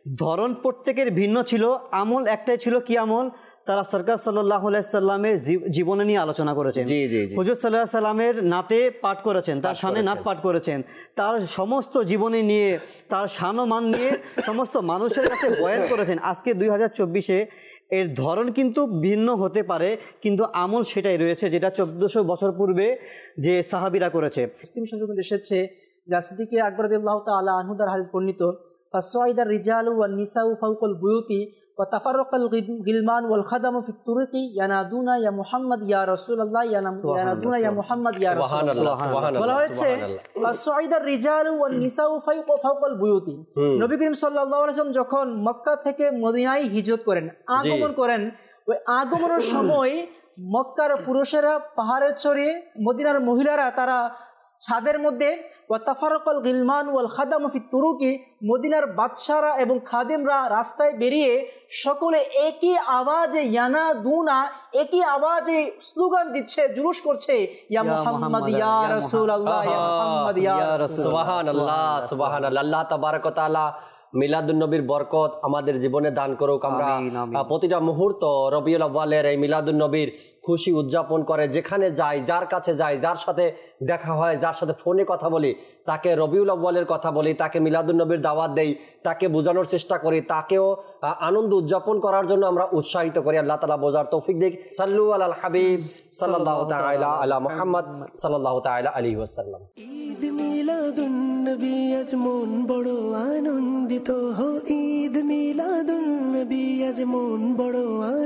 [SPEAKER 5] ধরন প্রত্যেকের ভিন্ন ছিল, আমল একটাই ছিল। কি আমল? তারা সরকার সাল্লাল্লাহু আলাইহি সাল্লামের জীবনে নিয়ে আলোচনা করেছেন। হুজুর সাল্লাল্লাহু আলাইহি সাল্লামের নাতে পাঠ করেছেন, তার শানে নাত পাঠ করেছেন, তার সমস্ত জীবনী নিয়ে, তার শান ও মান নিয়ে সমস্ত মানুষের কাছে বয়ান করেছেন। আজকে 2024-এ এর ধরন কিন্তু ভিন্ন হতে পারে, কিন্তু আমল সেটাই রয়েছে যেটা 1400 বছর পূর্বে যে সাহাবীরা করেছে।
[SPEAKER 4] মুসলিম শরীফের মধ্যে এসেছে, যা সিদ্দিকে আকবর রাদিয়াল্লাহু তাআলা আনহু দ্বারা হাদিস বর্ণিত, ফাসাইদার রিজালু ওয়ান নিসাউ ফাওকাল বুয়ুতি ওয়া তাফাররাকাল গিলমান ওয়াল খাদামু ফিত তুরুকি ইয়ানাদুনা ইয়া মুহাম্মদ ইয়া রাসূলুল্লাহ ইয়ানাদুনা ইয়া মুহাম্মদ ইয়া রাসূলুল্লাহ। বলা হয়েছে ফাসাইদার রিজালু ওয়ান নিসাউ ফাওকাল বুয়ুতি। নবী করিম সাল্লাল্লাহু আলাইহি ওয়াসাল্লাম যখন মক্কা থেকে মদিনায় হিজরত করেন, আগমন করেন, ওই আগমনের সময় মক্কার পুরুষেরা পাহাড়ে চড়ে, মদিনার মহিলারা তারা ছাদের মধ্যে, ওয়া তাফারাকাল গিলমান ওয়াল খাদামু ফিত তুরুকি, মদিনার বাদশারা এবং খাদেমরা রাস্তায় বেরিয়ে সকলে একই আওয়াজে ইয়ানাদুনা, একই আওয়াজে স্লোগান দিচ্ছে, জুলুস করছে, ইয়া মুহাম্মদ ইয়া রাসূলুল্লাহ ইয়া মুহাম্মদ ইয়া রাসূলুল্লাহ।
[SPEAKER 2] সুবহানাল্লাহ সুবহানাল্লাহ। আল্লাহ তাবারক ওয়া তাআলা মিলাদুন নবীর বরকত আমাদের জীবনে দান করুক। আমরা প্রতিটা মুহূর্ত রবিউল আউয়ালের এই মিলাদুন নবীর খুশি উদযাপন করে, যেখানে যাই, যার কাছে যাই, যার সাথে দেখা হয়, যার সাথে ফোনে কথা বলি, তাকে রবিউল আউয়ালের কথা বলি, তাকে মিলাদুন নবীর দাওয়াত দেই, তাকে বোঝানোর চেষ্টা করি, তাকেও আনন্দ উদযাপন করার জন্য আমরা উৎসাহিত করি। আল্লাহ তাআলা বোঝার তৌফিক দিক। সাল্লু আলাল হাবিব সাল্লাল্লাহু তাআলা আলা মুহাম্মদ সাল্লাল্লাহু তাআলা আলাইহি ওয়াসাল্লাম।
[SPEAKER 1] ঈদ মিলাদুন নবী আজ মন বড় আনন্দিত হো, ঈদ মিলাদুন নবী আজ মন বড়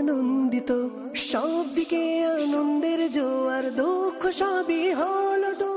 [SPEAKER 1] আনন্দিত, সব দিকে আনন্দের জোয়ার, দুঃখ সবই হলো